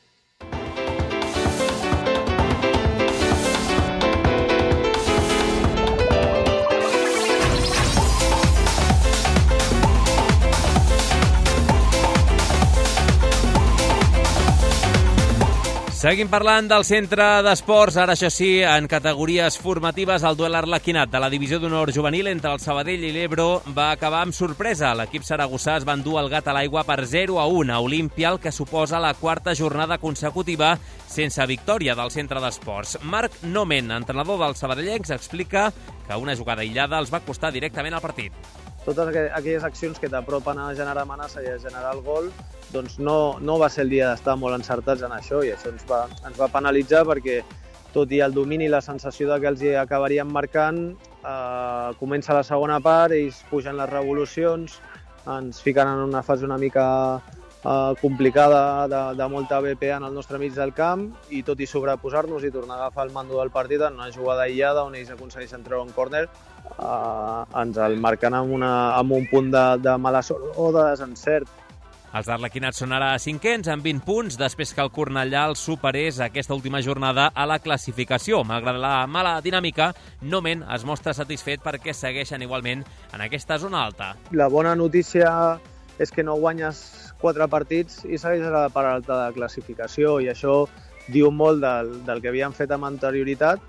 Seguim parlant del centre d'esports, ara això sí, en categories formatives, el duel arlequinat de la divisió d'honor juvenil entre el Sabadell i l'Ebro va acabar amb sorpresa. L'equip saragossà es va endur el gat a l'aigua per 0-1 a Olímpia, el que suposa la quarta jornada consecutiva sense victòria del centre d'esports. Marc Nomen, entrenador dels sabadellencs, explica que una jugada aïllada els va costar directament el partit. Totes aquelles accions que t'apropen a generar amenaça i a generar el gol, doncs no va ser el dia d'estar molt encertats en això i això ens va penalitzar perquè, tot i el domini i la sensació de que els hi acabaríem marcant, comença la segona part, ells pugen les revolucions, ens fiquen en una fase una mica complicada de molta BP en el nostre mig del camp i tot i sobreposar-nos i tornar a agafar el mando del partit en una jugada aïllada on ells aconsegueixen treure un córner, ens el marquen amb un punt de mala sort o de desencert. Els arlequinats són ara cinquens amb 20 punts després que el Cornellà els superés aquesta última jornada a la classificació. Malgrat la mala dinàmica, Nomen es mostra satisfet perquè segueixen igualment en aquesta zona alta. La bona notícia és que no guanyes 4 partits i segueixes a la part alta de classificació i això diu molt del que havíem fet amb anterioritat,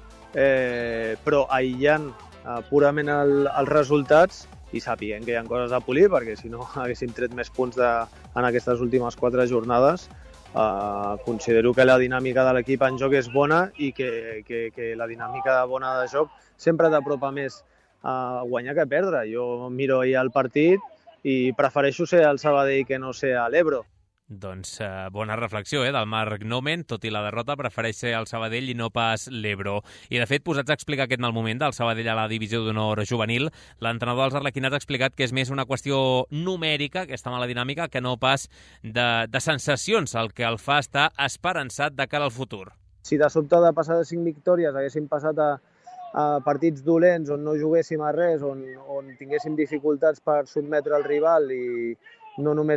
però aïllant purament els resultats i sapiguem que hi ha coses a polir, perquè si no haguéssim tret més punts en aquestes últimes 4 jornades. Considero que la dinàmica de l'equip en joc és bona i que la dinàmica bona de joc sempre t'apropa més a guanyar que a perdre. Jo miro ahir el partit i prefereixo ser el Sabadell que no ser l'Ebro. Doncs bona reflexió del Marc Nomen, tot i la derrota prefereix ser el Sabadell i no pas l'Ebro. I de fet, posats a explicar aquest mal moment del Sabadell a la divisió d'honor juvenil, l'entrenador dels arlequinats ha explicat que és més una qüestió numèrica, aquesta mala dinàmica, que no pas de sensacions, el que el fa estar esperançat de cara al futur. Si de sobte de passar de 5 victòries haguéssim passat a partits dolents on no juguéssim a res, on tinguéssim dificultats per sotmetre el rival i no només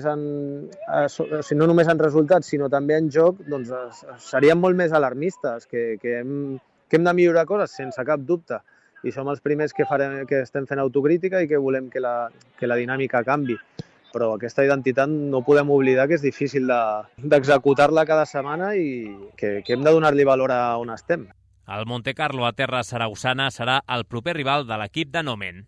en resultats, sinó també en joc, doncs seríem molt més alarmistes, que hem de millorar coses sense cap dubte. I som els primers que estem fent autocrítica i que volem que la dinàmica canvi. Però aquesta identitat no podem oblidar que és difícil d'executar-la cada setmana i que hem de donar-li valor a on estem. El Montecarlo a terra saragossana serà el proper rival de l'equip de Nomen.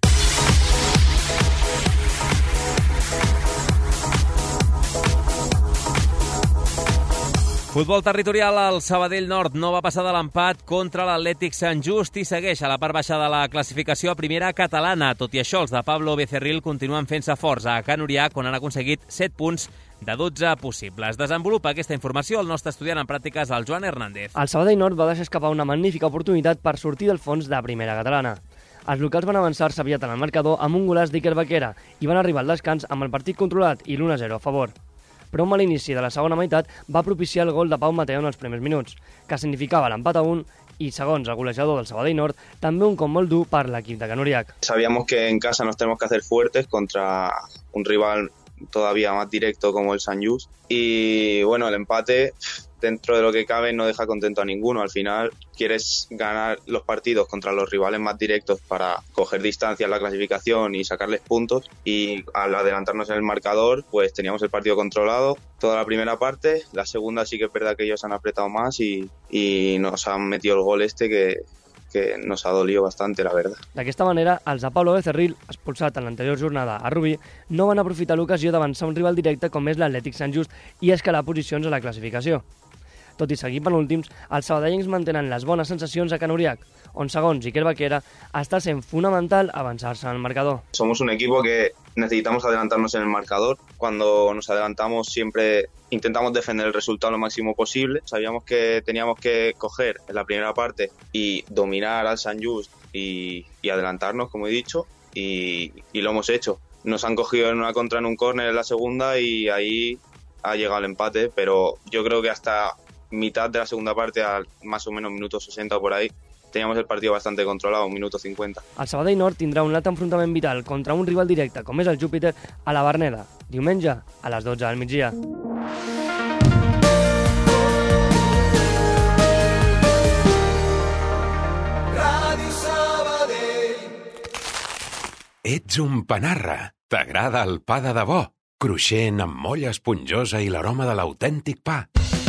Futbol territorial, el Sabadell Nord no va passar de l'empat contra l'Atlètic Sant Just i segueix a la part baixa de la classificació a primera catalana. Tot i això, els de Pablo Becerril continuen fent-se forts a Can Oriac, on han aconseguit 7 punts de 12 possibles. Desenvolupa aquesta informació el nostre estudiant en pràctiques, el Joan Hernández. El Sabadell Nord va deixar escapar una magnífica oportunitat per sortir del fons de primera catalana. Els locals van avançar-se aviat en el marcador amb un golaç d'Iker Baquera i van arribar al descans amb el partit controlat i l'1-0 a favor. Però un mal inici de la segona meitat va propiciar el gol de Pau Mateo en els primers minuts, que significava l'empat a 1 i, segons el golejador del Sabadell Nord, també un cop molt dur per l'equip de Can Oriac. Sabíamos que en casa nos tenemos que hacer fuertes contra un rival todavía más directo como el Sant Just y bueno, el empate dentro de lo que cabe no deja contento a ninguno. Al final quieres ganar los partidos contra los rivales más directos para coger distancia en la clasificación y sacarles puntos y al adelantarnos en el marcador pues teníamos el partido controlado toda la primera parte. La segunda sí que es verdad que ellos han apretado más y nos han metido el gol que nos ha dolido bastante, la verdad. D'aquesta manera, els de Pablo Becerril, expulsat en l'anterior jornada a Rubí, no van aprofitar l'ocasió d'avançar un rival directe com és l'Atlètic Sant Just i escalar posicions a la classificació. Tot i seguir penúltims, els sabadellencs mantenen les bones sensacions a Can Oriac, on, segons Iker Baquera, està sent fonamental avançar-se en el marcador. Somos un equipo que necesitamos adelantarnos en el marcador cuando nos adelantamos siempre intentamos defender el resultado lo máximo posible. Sabíamos que teníamos que coger en la primera parte y dominar al Sant Just y adelantarnos, como he dicho, y lo hemos hecho. Nos han cogido en una contra en un córner en la segunda y ahí ha llegado el empate, pero yo creo que hasta mitad de la segunda parte, al más o menos minuto 60 o por ahí, teníamos el partido bastante controlado, minuto 50. El Sabadell Nord tindrà un altre enfrontament vital contra un rival directe, com és el Júpiter, a la Verneda, diumenge a les 12 del migdia. Ets un panarra. T'agrada el pa de debò, cruixent, amb molla esponjosa i l'aroma de l'autèntic pa.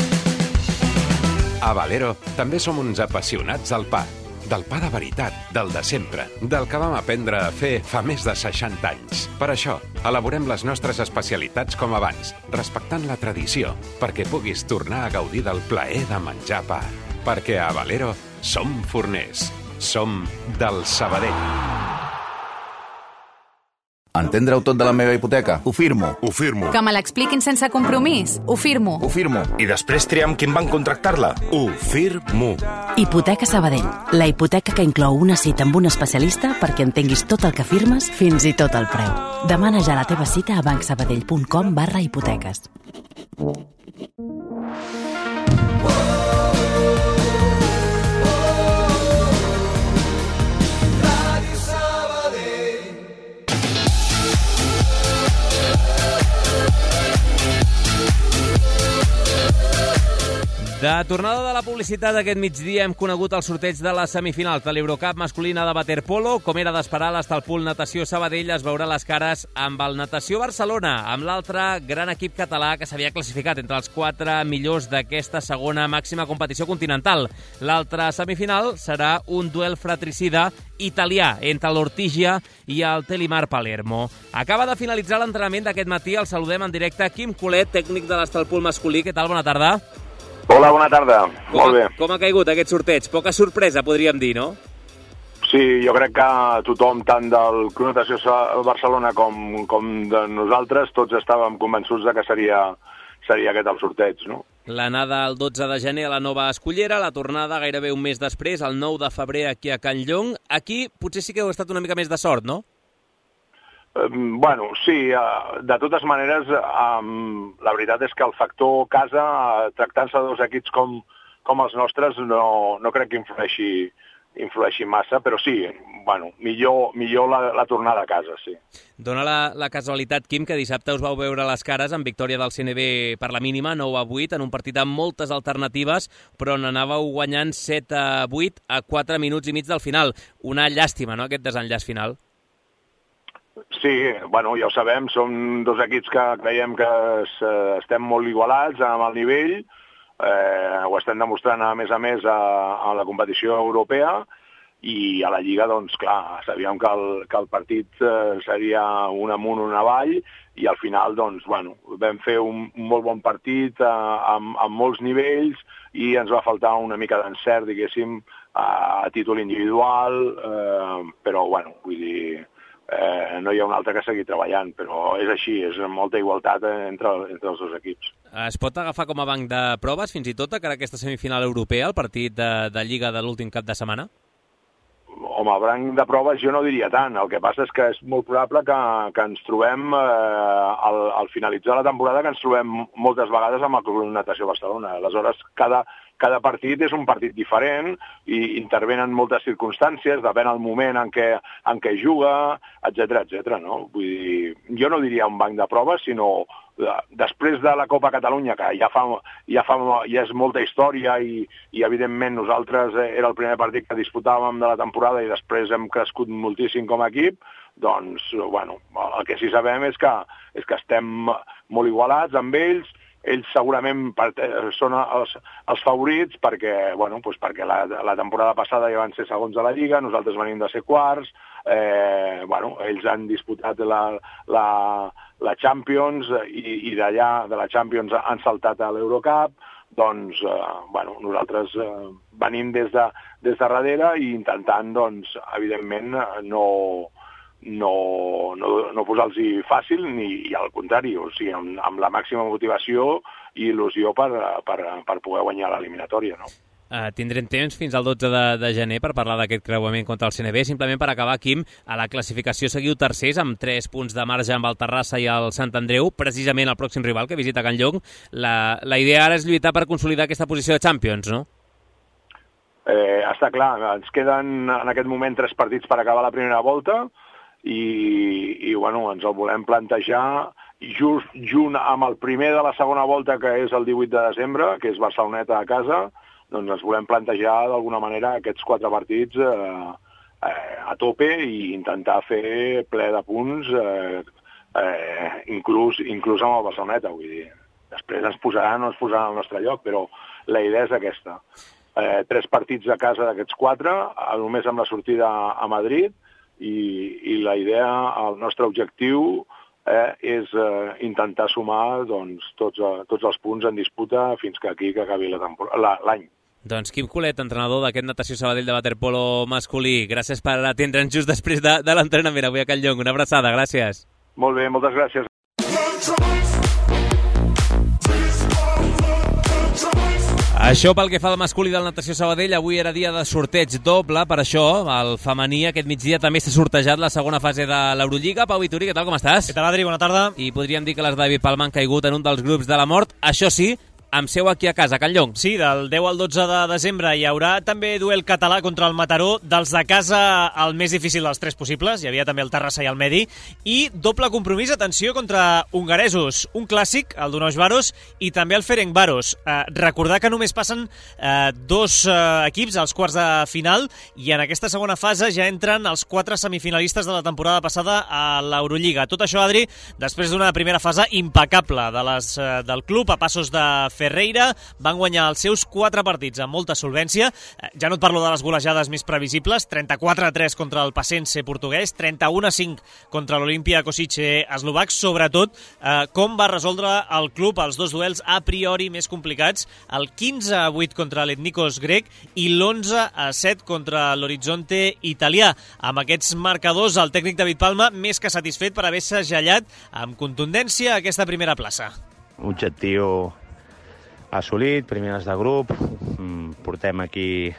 A Valero també som uns apassionats del pa. Del pa de veritat, del de sempre, del que vam aprendre a fer fa més de 60 anys. Per això, elaborem les nostres especialitats com abans, respectant la tradició, perquè puguis tornar a gaudir del plaer de menjar pa. Perquè a Valero som forners. Som del Sabadell. Entendre-ho tot de la meva hipoteca? Ho firmo. Ho firmo. Que me l'expliquin sense compromís? Ho firmo. Ho firmo. I després triar amb qui van contractar-la? Ho firmo. Hipoteca Sabadell. La hipoteca que inclou una cita amb un especialista perquè entenguis tot el que firmes, fins i tot el preu. Demana ja la teva cita a bancsabadell.com/hipoteques. De tornada de la publicitat aquest migdia hem conegut el sorteig de les semifinals de l'Eurocup masculina de waterpolo. Com era d'esperar, l'Estalpul Natació Sabadell es veurà les cares amb el Natació Barcelona, amb l'altre gran equip català que s'havia classificat entre els 4 millors d'aquesta segona màxima competició continental. L'altra semifinal serà un duel fratricida italià entre l'Ortigia i el Telimar Palermo. Acaba de finalitzar l'entrenament d'aquest matí. El saludem en directe. Quim Colet, tècnic de l'Estalpul masculí. Què tal? Bona tarda. Hola, bona tarda. Molt bé. Com ha caigut aquest sorteig? Poca sorpresa, podríem dir, no? Sí, jo crec que tothom, tant del Club Natació Barcelona com de nosaltres, tots estàvem convençuts de que seria aquest el sorteig, no? L'anada el 12 de gener a la Nova Escullera, la tornada gairebé un mes després, el 9 de febrer aquí a Can Llong. Aquí potser sí que heu estat una mica més de sort, no? Bueno, sí, de totes maneres, la veritat és que el factor casa, tractant-se de dos equips com els nostres, no crec que influeixi massa, però sí, bueno, millor la tornada a casa, sí. Dóna la casualitat, Quim, que dissabte us vau veure les cares amb victòria del CNB per la mínima, 9-8, en un partit amb moltes alternatives, però n'anàveu guanyant 7-8 a 4 minuts i mig del final. Una llàstima, no?, aquest desenllaç final. Sí, bueno, ja ho sabem, som dos equips que creiem que estem molt igualats amb el nivell, ho estem demostrant a més a la competició europea i a la Lliga, doncs clar, sabíem que el partit seria un amunt, un avall i al final, doncs, bueno, vam fer un molt bon partit amb molts nivells i ens va faltar una mica d'encert, diguéssim, a títol individual, però, bueno, vull dir... no hi ha un altre que seguir treballant, però és així, és molta igualtat entre els dos equips. Es pot agafar com a banc de proves, fins i tot, a cara a aquesta semifinal europea, el partit de Lliga de l'últim cap de setmana? Home, banc de proves jo no diria tant. El que passa és que és molt probable que ens trobem, al finalitzar la temporada, que ens trobem moltes vegades amb el Club Natació Barcelona. Aleshores, cada partit és un partit diferent i intervenen moltes circumstàncies, depèn del moment en què juga, etc. No? Vull dir, jo no diria un banc de proves, sinó després de la Copa Catalunya, que ja és molta història i evidentment nosaltres era el primer partit que disputàvem de la temporada i després hem crescut moltíssim com a equip, doncs, bueno, el que sí sabem és que estem molt igualats amb ells segurament són els favorits perquè la temporada passada ja van ser segons de la Lliga, nosaltres venim de ser quarts, ells han disputat la Champions i d'allà, de la Champions, han saltat a l'Eurocup, doncs, nosaltres venim des de darrere i intentant, doncs, evidentment, no posar-los fàcil, ni al contrari, o sigui, amb la màxima motivació i il·lusió per poder guanyar l'eliminatòria, no? Tindrem temps fins al 12 de gener per parlar d'aquest creuament contra el CNB. Simplement per acabar, Quim, a la classificació seguiu tercers amb 3 punts de marge amb el Terrassa i el Sant Andreu, precisament el pròxim rival que visita Can Llong. La idea ara és lluitar per consolidar aquesta posició de Champions, no? Està clar, ens queden en aquest moment 3 partits per acabar la primera volta i bueno, ens el volem plantejar just junt amb el primer de la segona volta, que és el 18 de desembre, que és Barceloneta a casa. Doncs ens volem plantejar d'alguna manera aquests 4 partits a tope i intentar fer ple de punts, inclús amb el Barceloneta. Vull dir, després ens posaran o ens posaran al nostre lloc, però la idea és aquesta. 3 partits a casa d'aquests 4, només amb la sortida a Madrid, i la idea, el nostre objectiu és intentar sumar tots els punts en disputa fins que aquí acabi l'any. Doncs Quim Colet, entrenador d'aquest Natació Sabadell de waterpolo masculí, gràcies per atendre'ns just després de l'entrenament avui a Can Llong. Una abraçada, gràcies. Molt bé, moltes gràcies. Això pel que fa al masculí del Natació Sabadell, avui era dia de sorteig doble, per això el femení aquest migdia també s'ha sortejat la segona fase de l'Eurolliga. Pau Vituri, què tal, com estàs? Què tal, Adri? Bona tarda. I podríem dir que les de David Palma han caigut en un dels grups de la mort, això sí, amb seu aquí a casa, a Can Llong. Sí, del 10 al 12 de desembre hi haurà també duel català contra el Mataró, dels de casa el més difícil dels 3 possibles, hi havia també el Terrassa i el Medi, i doble compromís, atenció, contra hongaresos, un clàssic, el Dunausvaros, i també el Ferencváros. Recordar que només passen 2 equips als quarts de final, i en aquesta segona fase ja entren els 4 semifinalistes de la temporada passada a l'Eurolliga. Tot això, Adri, després d'una primera fase impecable del club, a passos de Ferreira, van guanyar els seus 4 partits amb molta solvència. Ja no et parlo de les golejades més previsibles, 34-3 contra el Pacense portuguès, 31-5 contra l'Olimpia Košice eslovac. Sobretot, com va resoldre el club els 2 duels a priori més complicats, el 15-8 contra l'Ethnikos grec i l'11-7 contra l'Horizonte italià. Amb aquests marcadors, el tècnic David Palma més que satisfet per haver segellat amb contundència aquesta primera plaça. Objectiu assolit, primeres de grup, portem aquí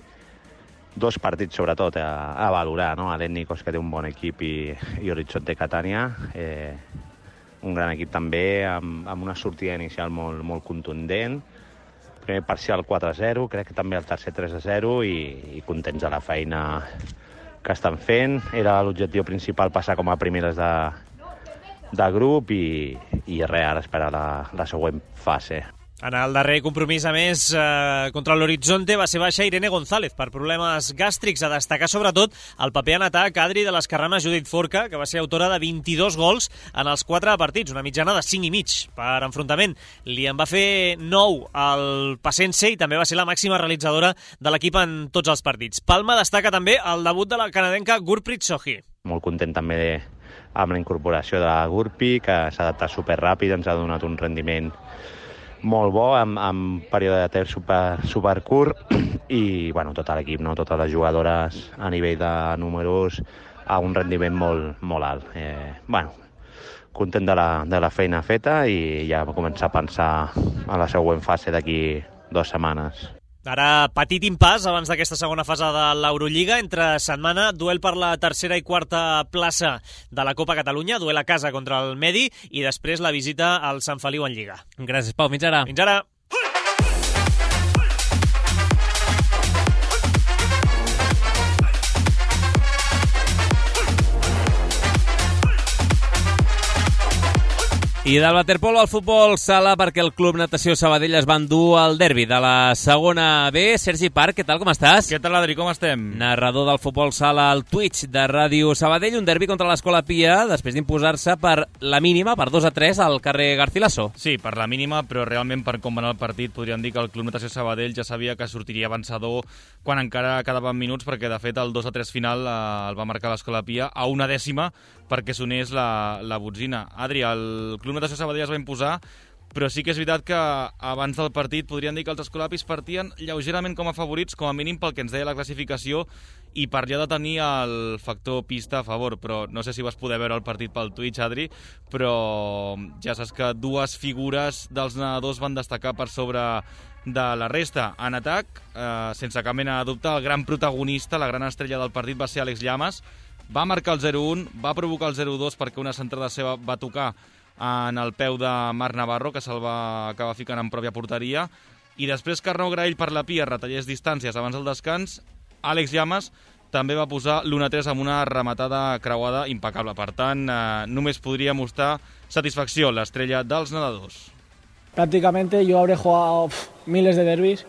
2 partits sobretot a valorar, no? L'Ethnikos, que té un bon equip, i Horizonte Catania, un gran equip també, amb una sortida inicial molt contundent, primer parcial 4-0, crec que també el tercer 3-0, i contents de la feina que estan fent. Era l'objectiu principal passar com a primeres de grup, i res, ara esperar la següent fase. En el darrer compromís, a més, contra l'Horizonte va ser baixa Irene González per problemes gàstrics. A destacar sobretot el paper en atac, Adri, de l'esquerrana Judith Forca, que va ser autora de 22 gols en els 4 partits, una mitjana de 5,5 per enfrontament. Li en va fer 9 al Pacense i també va ser la màxima realitzadora de l'equip en tots els partits. Palma destaca també el debut de la canadenca Gurpreet Sohi. Molt content també amb la incorporació de la Gurpi, que s'ha adaptat superràpid, ens ha donat un rendiment molt bo, amb període de temps supercurt, i bueno, tot l'equip, no? Totes les jugadores a nivell de números a un rendiment molt alt. Bueno, content de la feina feta, i ja va començar a pensar a la següent fase d'aquí 2 setmanes. Ara, petit impàs abans d'aquesta segona fase de l'Eurolliga. Entre setmana, duel per la tercera i quarta plaça de la Copa Catalunya, duel a casa contra el Medi, i després la visita al Sant Feliu en Lliga. Gràcies, Pau. Fins ara. Fins ara. I del waterpolo al futbol sala, perquè el Club Natació Sabadell es va endur al derbi de la segona B. Sergi Parc, què tal, com estàs? Què tal, Adri, com estem? Narrador del futbol sala al Twitch de Ràdio Sabadell, un derbi contra l'Escola Pia, després d'imposar-se per la mínima, per 2-3 al carrer Garcilaso. Sí, per la mínima, però realment per com va anar el partit podríem dir que el Club Natació Sabadell ja sabia que sortiria vencedor quan encara quedaven minuts, perquè de fet el 2-3 final el va marcar l'Escola Pia a 1/10 perquè sonés la botzina. Adri, el Club Natació Sabadell es va imposar però sí que és veritat que abans del partit podríem dir que els escolapis partien lleugerament com a favorits, com a mínim pel que ens deia la classificació, i per allà de tenir el factor pista a favor, però no sé si vas poder veure el partit pel Twitch, Adri, però ja saps que dues figures dels nedadors van destacar per sobre de la resta. En atac, sense cap mena de dubte, el gran protagonista, la gran estrella del partit va ser Àlex Llamas, va marcar el 0-1, va provocar el 0-2 perquè una centrada seva va tocar en el peu de Marc Navarro, que se'l va acabar ficant en pròpia porteria, i després que Arnau Graell per la Pia retallés distàncies abans del descans, Àlex Llamas també va posar l'1-3 amb una rematada creuada impecable. Per tant, només podria mostrar satisfacció l'estrella dels nedadors. Prácticamente yo habré jugado miles de derbis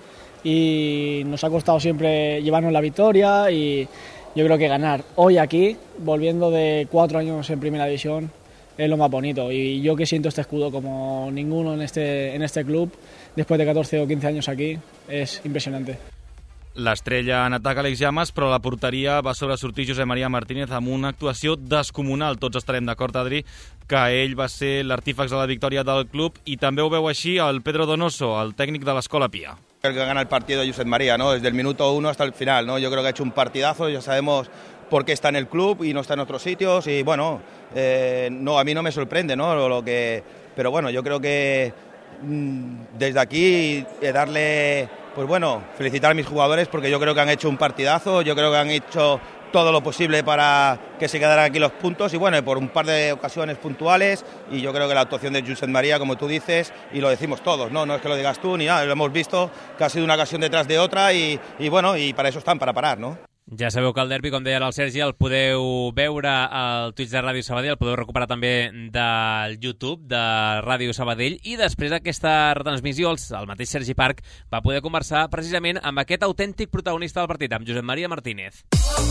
y nos ha costado siempre llevarnos la victoria, y yo creo que ganar hoy aquí, volviendo de 4 años en primera división, es lo más bonito. Y yo que siento este escudo como ninguno en este club, después de 14 o 15 años aquí, es impresionante. L'estrella en atac Àlex Llamas, però a la porteria va sobresortir Josep Maria Martínez amb una actuació descomunal. Tots estarem d'acord, Adri, que ell va ser l'artífex de la victòria del club, i també ho veu així el Pedro Donoso, el tècnic de l'Escola Pia. El que gana el partido Josep María, ¿no? Desde el minuto 1 hasta el final, ¿no? Yo creo que ha hecho un partidazo, ya sabemos por qué está en el club y no está en otros sitios, y bueno, no, a mí no me sorprende, ¿no? Pero bueno, yo creo que desde aquí darle, pues bueno, felicitar a mis jugadores porque yo creo que han hecho un partidazo, yo creo que han hecho todo lo posible para que se quedaran aquí los puntos, y bueno, por un par de ocasiones puntuales, y yo creo que la actuación de Josep María, como tú dices, y lo decimos todos, no es que lo digas tú ni nada, lo hemos visto que ha sido una ocasión detrás de otra, y bueno, y para eso están, para parar, ¿no? Ja sabeu que el derbi, com deia el Sergi, el podeu veure al Twitch de Ràdio Sabadell, el podeu recuperar també del YouTube de Ràdio Sabadell, i després d'aquesta retransmissió el mateix Sergi Parc va poder conversar precisament amb aquest autèntic protagonista del partit, amb Josep Maria Martínez.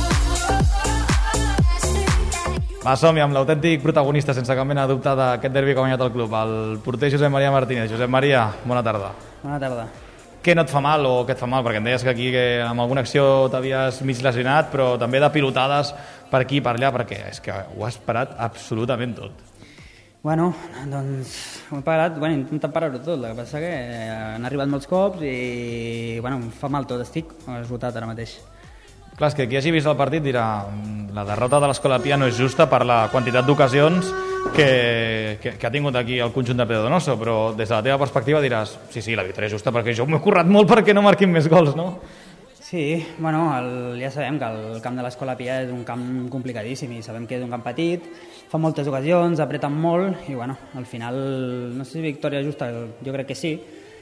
Va, som-hi amb l'autèntic protagonista, sense cap mena de dubte, d'aquest derbi que ha guanyat el club, el porter Josep Maria Martínez. Josep Maria, bona tarda. Bona tarda. Què no et fa mal o què et fa mal? Perquè em deies que aquí amb alguna acció t'havies mig lesionat, però també de pilotades per aquí i per allà, perquè és que ho has parat absolutament tot. Bueno, doncs ho he parat, he intentat parar-ho tot, el que passa que han arribat molts cops i em fa mal tot, estic esgotat ara mateix. Clar, és que qui hagi vist el partit dirà la derrota de l'Escola Pia no és justa per la quantitat d'ocasions que ha tingut aquí el conjunt de Pedro Donoso, però des de la teva perspectiva diràs sí, la victòria és justa perquè jo m'he currat molt perquè no marquin més gols, no? Sí, ja sabem que el camp de l'Escola Pia és un camp complicadíssim i sabem que és un camp petit, fa moltes ocasions, apreten molt i al final, no sé si victòria justa, jo crec que sí,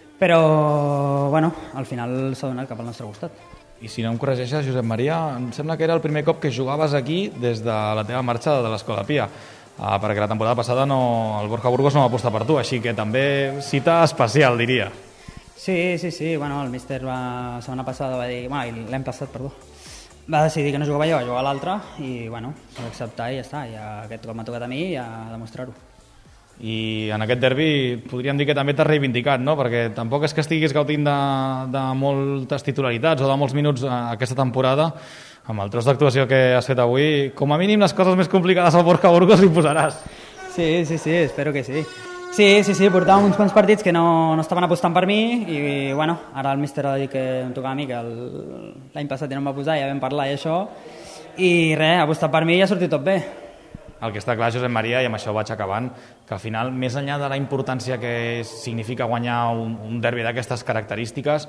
però al final s'ha donat cap al nostre costat. I si no em corregeixes, Josep Maria, em sembla que era el primer cop que jugaves aquí des de la teva marxa de l'Escola Pia, perquè la temporada passada el Borja Burgos no va apostar per tu, així que també cita especial, diria. Sí, el míster la setmana passada va dir, l'any passat, va decidir que no jugava jo, va jugar l'altre, i s'ha d'acceptar i ja està, i aquest cop m'ha tocat a mi i a demostrar-ho. I en aquest derbi podríem dir que també t'has reivindicat, no? Perquè tampoc és que estiguis gaudint de moltes titularitats o de molts minuts aquesta temporada. Amb el tros d'actuació que has fet avui, com a mínim les coses més complicades al Borja Burgos li posaràs. Sí, espero que sí. Sí, portàvem uns quants partits que no estaven apostant per mi i ara el míster ha dit que em tocava a mi, que l'any passat ja no em va posar, ja vam parlar i això, i res, ha apostat per mi i ha sortit tot bé. El que està clar, Josep Maria, i amb això vaig acabant, que al final, més enllà de la importància que significa guanyar un derbi d'aquestes característiques,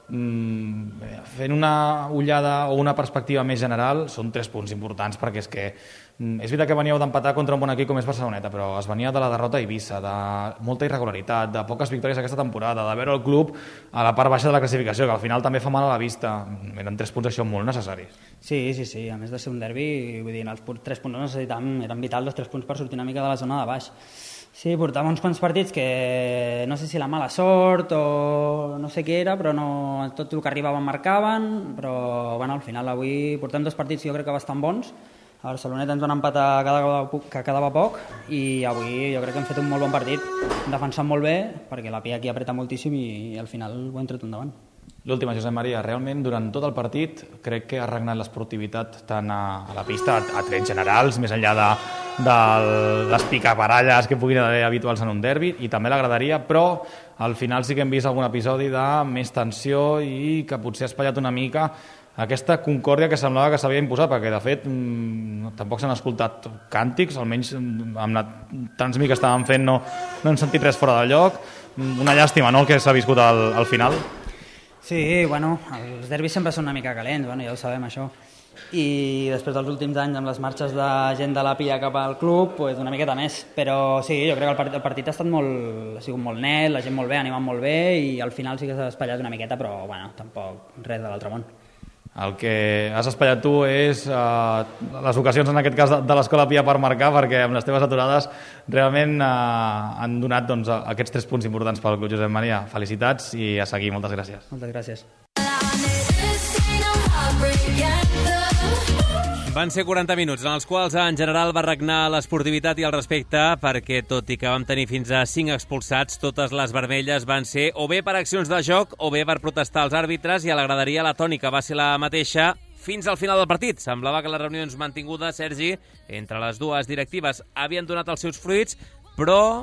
fent una ullada o una perspectiva més general, són 3 punts importants, perquè és que és veritat que veníeu d'empatar contra un bon equip com és Barceloneta, però es venia de la derrota a Eivissa, de molta irregularitat, de poques victòries aquesta temporada, de veure el club a la part baixa de la classificació, que al final també fa mal a la vista. Eren 3 punts això molt necessaris. Sí, a més de ser un derbi, vull dir, els 3 punts no necessitàvem, eren vitals els 3 punts per sortir una mica de la zona de baix. Sí, portàvem uns quants partits que no sé si la mala sort o no sé què era, però tot el que arribaven marcaven, però al final avui portem 2 partits jo crec que bastant bons. A Barceloneta ens van empatar que quedava poc i avui jo crec que hem fet un molt bon partit. Hem defensat molt bé perquè la Pia aquí apreta moltíssim i al final ho hem tret endavant. L'última, Josep Maria, realment durant tot el partit crec que ha regnat l'esportivitat tant a la pista, a trets generals, més enllà de les picabaralles que puguin haver habituals en un derbi, i també la graderia, però al final sí que hem vist algun episodi de més tensió i que potser ha espatllat una mica aquesta concòrdia que semblava que s'havia imposat, perquè de fet tampoc s'han escoltat càntics, almenys amb la transmi que estàvem fent no hem sentit res fora de lloc. Una llàstima, no?, el que s'ha viscut al final. Sí, bueno, els derbis sempre són una mica calents, bueno, ja ho sabem, això. I després dels últims anys, amb les marxes de gent de la Pia cap al club, pues una miqueta més. Però sí, jo crec que el partit ha sigut molt net, la gent molt bé, ha animat molt bé, i al final sí que s'ha espatllat una miqueta, però bueno, tampoc res de l'altre món. El que has espatllat tu és les ocasions, en aquest cas, de l'Escola Pia per marcar, perquè amb les teves aturades realment han donat aquests 3 punts importants pel club. Josep Maria, felicitats i a seguir. Moltes gràcies. Moltes gràcies. Van ser 40 minuts en els quals en general va regnar l'esportivitat i el respecte, perquè tot i que vam tenir fins a 5 expulsats, totes les vermelles van ser o bé per accions de joc o bé per protestar als àrbitres, i a la graderia la tònica va ser la mateixa fins al final del partit. Semblava que les reunions mantingudes, Sergi, entre les dues directives havien donat els seus fruits, però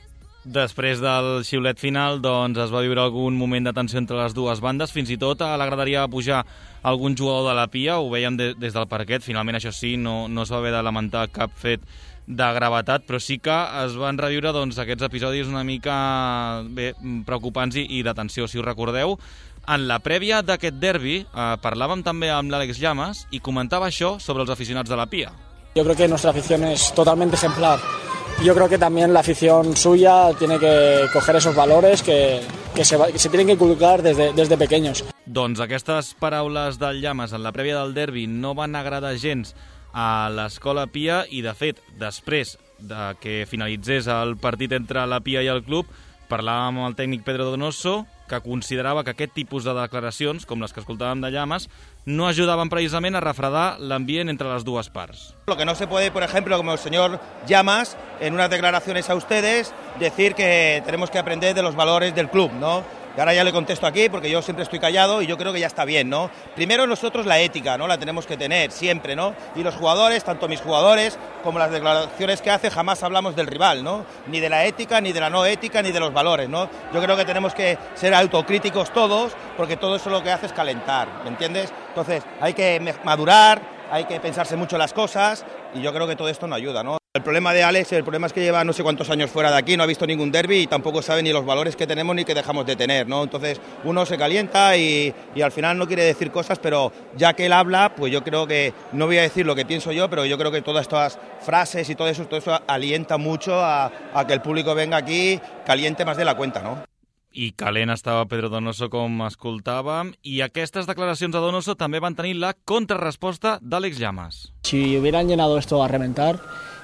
després del xiulet final, doncs, es va viure algun moment de tensió entre les dues bandes. Fins i tot a la graderia va pujar algun jugador de la Pia, ho veiem des del parquet. Finalment, això sí, no es va haver de lamentar cap fet de gravetat, però sí que es van reviure aquests episodis una mica preocupants i de tensió. Si us recordeu, en la prèvia d'aquest derbi parlàvem també amb l'Àlex Llamas i comentava això sobre els aficionats de la Pia. Yo creo que nuestra afición es totalmente ejemplar. Yo creo que también la afición suya tiene que coger esos valores que se tienen que inculcar desde pequeños. Doncs aquestes paraules del Llamas en la prèvia del derbi no van agradar gens a l'Escola Pia i, de fet, després de que finalitzés el partit entre la Pia i el club, parlàvem amb el tècnic Pedro Donoso, que considerava que aquest tipus de declaracions, com les que escoltàvem de Llamas, no ajudaban precisamente a refredar l'ambient entre las dues parts. Lo que no se puede, por ejemplo, como el señor Llamas, en unas declaraciones a ustedes, decir que tenemos que aprender de los valores del club, ¿no? Y ahora ya le contesto aquí, porque yo siempre estoy callado y yo creo que ya está bien, ¿no? Primero nosotros la ética, ¿no? La tenemos que tener siempre, ¿no? Y los jugadores, tanto mis jugadores como las declaraciones que hace, jamás hablamos del rival, ¿no? Ni de la ética, ni de la no ética, ni de los valores, ¿no? Yo creo que tenemos que ser autocríticos todos, porque todo eso lo que hace es calentar, ¿me entiendes? Entonces hay que madurar, hay que pensarse mucho las cosas y yo creo que todo esto no ayuda, ¿no? El problema de Alex, el problema es que lleva no sé cuántos años fuera de aquí, no ha visto ningún derbi y tampoco sabe ni los valores que tenemos ni que dejamos de tener, ¿no? Entonces uno se calienta y al final no quiere decir cosas, pero ya que él habla, pues yo creo que, no voy a decir lo que pienso yo, pero yo creo que todas estas frases y todo eso alienta mucho a que el público venga aquí, caliente más de la cuenta, ¿no? I calent estava Pedro Donoso, com escoltàvem, i aquestes declaracions de Donoso també van tenir la contrarresposta d'Àlex Llamas. Si hubieran llenado esto a reventar,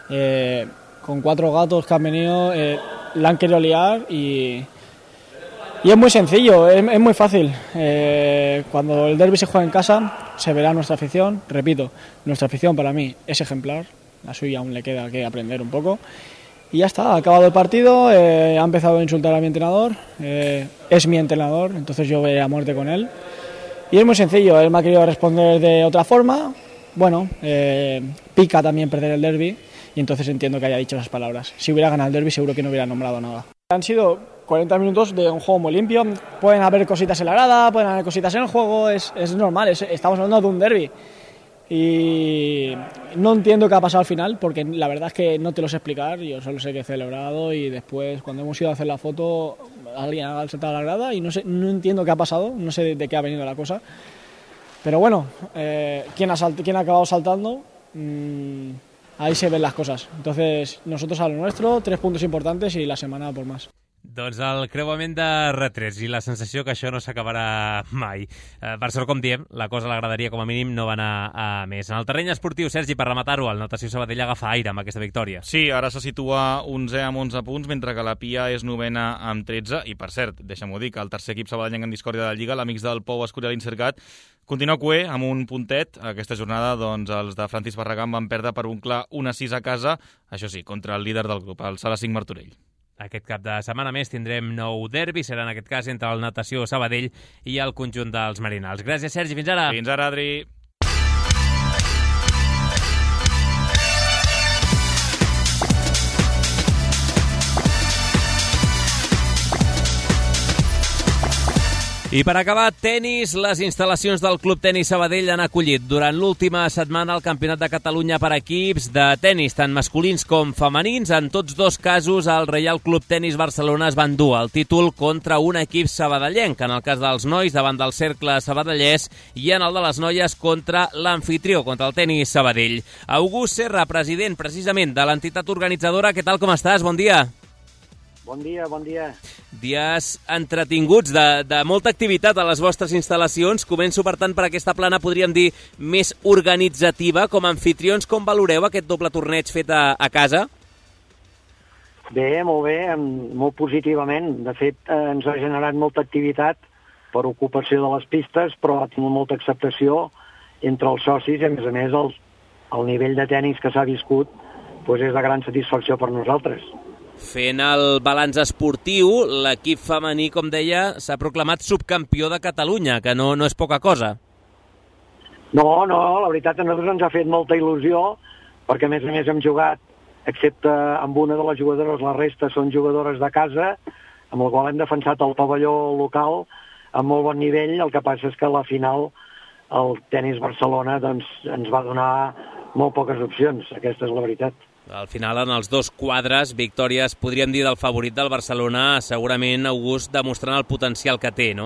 con 4 gatos que han venido, la han querido liar y es muy sencillo, es muy fácil. Cuando el derbi se juega en casa, se verá nuestra afición. Repito, nuestra afición para mí es ejemplar, la suya aún le queda que aprender un poco. Y ya está, ha acabado el partido, ha empezado a insultar a mi entrenador, es mi entrenador, entonces yo voy a muerte con él. Y es muy sencillo, él me ha querido responder de otra forma, bueno, pica también perder el derbi y entonces entiendo que haya dicho esas palabras. Si hubiera ganado el derbi seguro que no hubiera nombrado nada. Han sido 40 minutos de un juego muy limpio, pueden haber cositas en la grada, pueden haber cositas en el juego, es normal, estamos hablando de un derbi. Y no entiendo qué ha pasado al final, porque la verdad es que no te lo sé explicar, yo solo sé que he celebrado y después cuando hemos ido a hacer la foto alguien ha saltado a la grada y no entiendo qué ha pasado, no sé de qué ha venido la cosa, pero bueno, ¿quién ha acabado saltando? Ahí se ven las cosas, entonces nosotros a lo nuestro, 3 puntos importantes y la semana por más. Doncs el creuament de retrets i la sensació que això no s'acabarà mai. Per sort, com diem, la cosa a la graderia com a mínim no va anar a més. En el terreny esportiu, Sergi, per rematar-ho, el Natació Sabadell agafa aire amb aquesta victòria. Sí, ara se situa 11è amb 11 punts, mentre que la Pia és 9a amb 13, i per cert, deixa'm-ho dir, que el tercer equip sabadellenc en discòrdia de la Lliga, l'Amics del Pou Escorial Incercat, continua cué amb un puntet. Aquesta jornada, doncs, els de Francis Barragán van perdre per un clar 1-6 a casa, això sí, contra el líder del grup, el Sala 5 Martorell. Aquest cap de setmana més tindrem nou derbi, serà en aquest cas entre el Natació Sabadell i el conjunt dels Marinals. Gràcies, Sergi, fins ara. Fins ara, Adri. I per acabar, tenis, les instal·lacions del Club Tenis Sabadell han acollit durant l'última setmana el Campionat de Catalunya per equips de tenis, tant masculins com femenins. En tots dos casos, el Reial Club Tenis Barcelona es va endur el títol contra un equip sabadellenc, en el cas dels nois davant del Cercle Sabadellès i en el de les noies contra l'anfitrió, contra el Tenis Sabadell. August Serra, president precisament de l'entitat organitzadora, què tal, com estàs? Bon dia. Bon dia, bon dia. Dies entretinguts, de molta activitat a les vostres instal·lacions. Començo, per tant, per aquesta plana, podríem dir, més organitzativa. Com a anfitrions, com valoreu aquest doble torneig fet a casa? Bé, molt positivament. De fet, ens ha generat molta activitat per ocupació de les pistes, però ha tingut molta acceptació entre els socis i, a més, el nivell de tenis que s'ha viscut és de gran satisfacció per nosaltres. Fent el balanç esportiu, l'equip femení, com deia, s'ha proclamat subcampió de Catalunya, que no és poca cosa. No, la veritat a nosaltres ens ha fet molta il·lusió, perquè a més hem jugat, excepte amb una de les jugadores, la resta són jugadores de casa, amb la qual hem defensat el pavelló local amb molt bon nivell. El que passa és que a la final el Tenis Barcelona ens va donar molt poques opcions, aquesta és la veritat. Al final, en els dos quadres, victòries, podríem dir, del favorit del Barcelona, segurament, August, demostrant el potencial que té, no?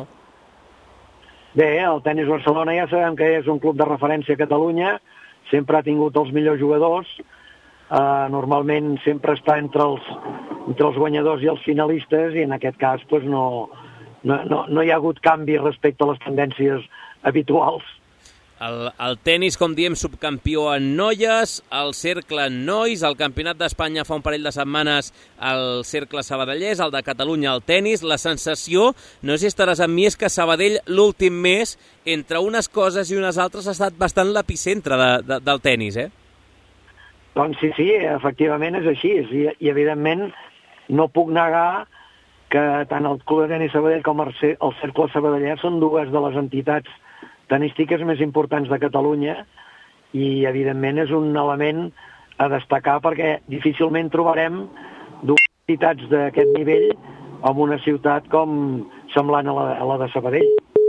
Bé, el Tenis Barcelona ja sabem que és un club de referència a Catalunya, sempre ha tingut els millors jugadors, normalment sempre està entre els guanyadors i els finalistes, i en aquest cas no hi ha hagut canvi respecte a les tendències habituals. El tenis, com diem, subcampió en noies, el cercle en nois, el Campionat d'Espanya fa un parell de setmanes el cercle sabadellès, el de Catalunya el tenis. La sensació, no sé si estaràs amb mi, és que Sabadell l'últim mes, entre unes coses i unes altres, ha estat bastant l'epicentre del tenis, eh? Doncs sí, efectivament és així. I evidentment no puc negar que tant el Club de Tenis Sabadell com el cercle sabadellès són dues de les entitats tenístiques més importants de Catalunya i, evidentment, és un element a destacar perquè difícilment trobarem dues entitats d'aquest nivell en una ciutat com semblant a la de Sabadell.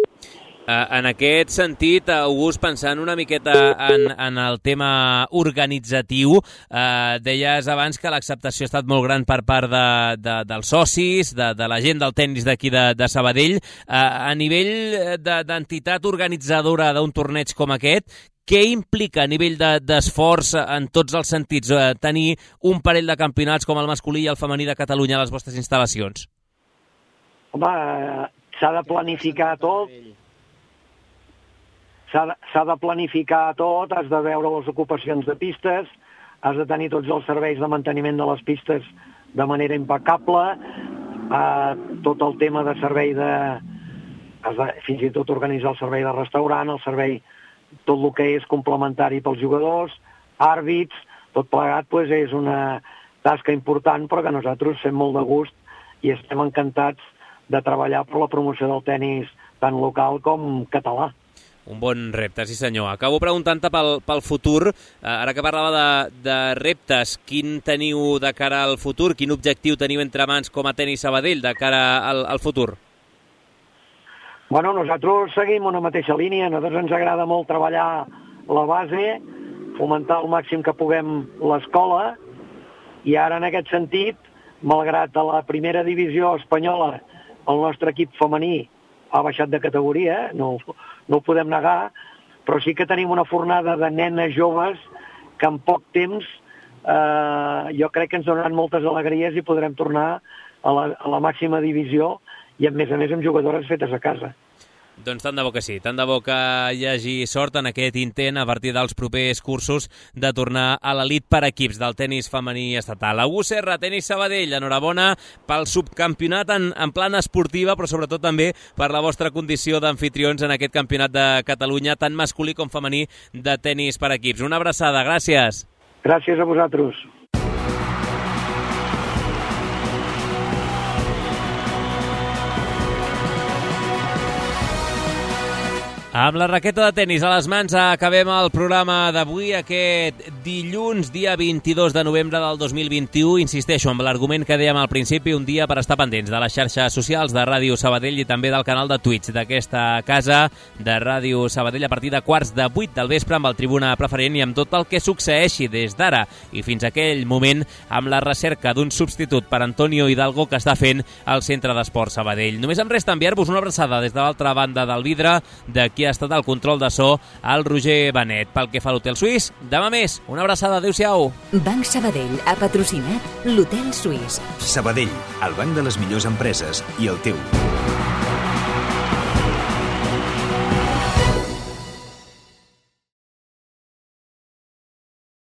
En aquest sentit, August, pensant una miqueta en el tema organitzatiu, deies abans que l'acceptació ha estat molt gran per part dels socis, de la gent del tenis d'aquí de Sabadell. A nivell d'entitat organitzadora d'un torneig com aquest, què implica a nivell d'esforç en tots els sentits tenir un parell de campionats com el masculí i el femení de Catalunya a les vostres instal·lacions? Home, s'ha de planificar tot. S'ha de planificar tot, has de veure les ocupacions de pistes, has de tenir tots els serveis de manteniment de les pistes de manera impecable, tot el tema de servei has de fins i tot organitzar el servei de restaurant, el servei, tot el que és complementari pels jugadors, àrbits, tot plegat és una tasca important, però que nosaltres fem molt de gust i estem encantats de treballar per la promoció del tenis tant local com català. Un bon repte, sí senyor. Acabo preguntant-te pel futur. Ara que parlava de reptes, quin teniu de cara al futur? Quin objectiu teniu entre mans com a Tenis Sabadell de cara al futur? Bueno, nosaltres seguim una mateixa línia. A nosaltres ens agrada molt treballar la base, fomentar al màxim que puguem l'escola, i ara en aquest sentit, malgrat a la primera divisió espanyola el nostre equip femení ha baixat de categoria, no ho podem negar, però sí que tenim una fornada de nenes joves que en poc temps jo crec que ens donaran moltes alegries i podrem tornar a la màxima divisió i, a més amb jugadores fetes a casa. Doncs tant de bo que sí, tant de bo que hi hagi sort en aquest intent a partir dels propers cursos de tornar a l'elit per equips del tenis femení estatal. August Serra, Tenis Sabadell, enhorabona pel subcampionat en plan esportiva, però sobretot també per la vostra condició d'anfitrions en aquest campionat de Catalunya, tant masculí com femení de tenis per equips. Una abraçada, gràcies. Gràcies a vosaltres. Amb la raqueta de tenis a les mans acabem el programa d'avui, aquest dilluns, dia 22 de novembre del 2021. Insisteixo amb l'argument que dèiem al principi, un dia per estar pendents de les xarxes socials de Ràdio Sabadell i també del canal de Twitch d'aquesta casa de Ràdio Sabadell a partir de 7:45 del vespre amb el Tribuna Preferent i amb tot el que succeeixi des d'ara i fins aquell moment amb la recerca d'un substitut per Antonio Hidalgo que està fent el Centre d'Esports Sabadell. Només em resta enviar-vos una abraçada des de l'altra banda del vidre d'aquí ha estat el control de so al Roger Benet. Pel que fa a l'Hotel Suís, demà més. Una abraçada, adéu-siau. Banc Sabadell ha patrocinat l'Hotel Suís. Sabadell, el banc de les millors empreses i el teu.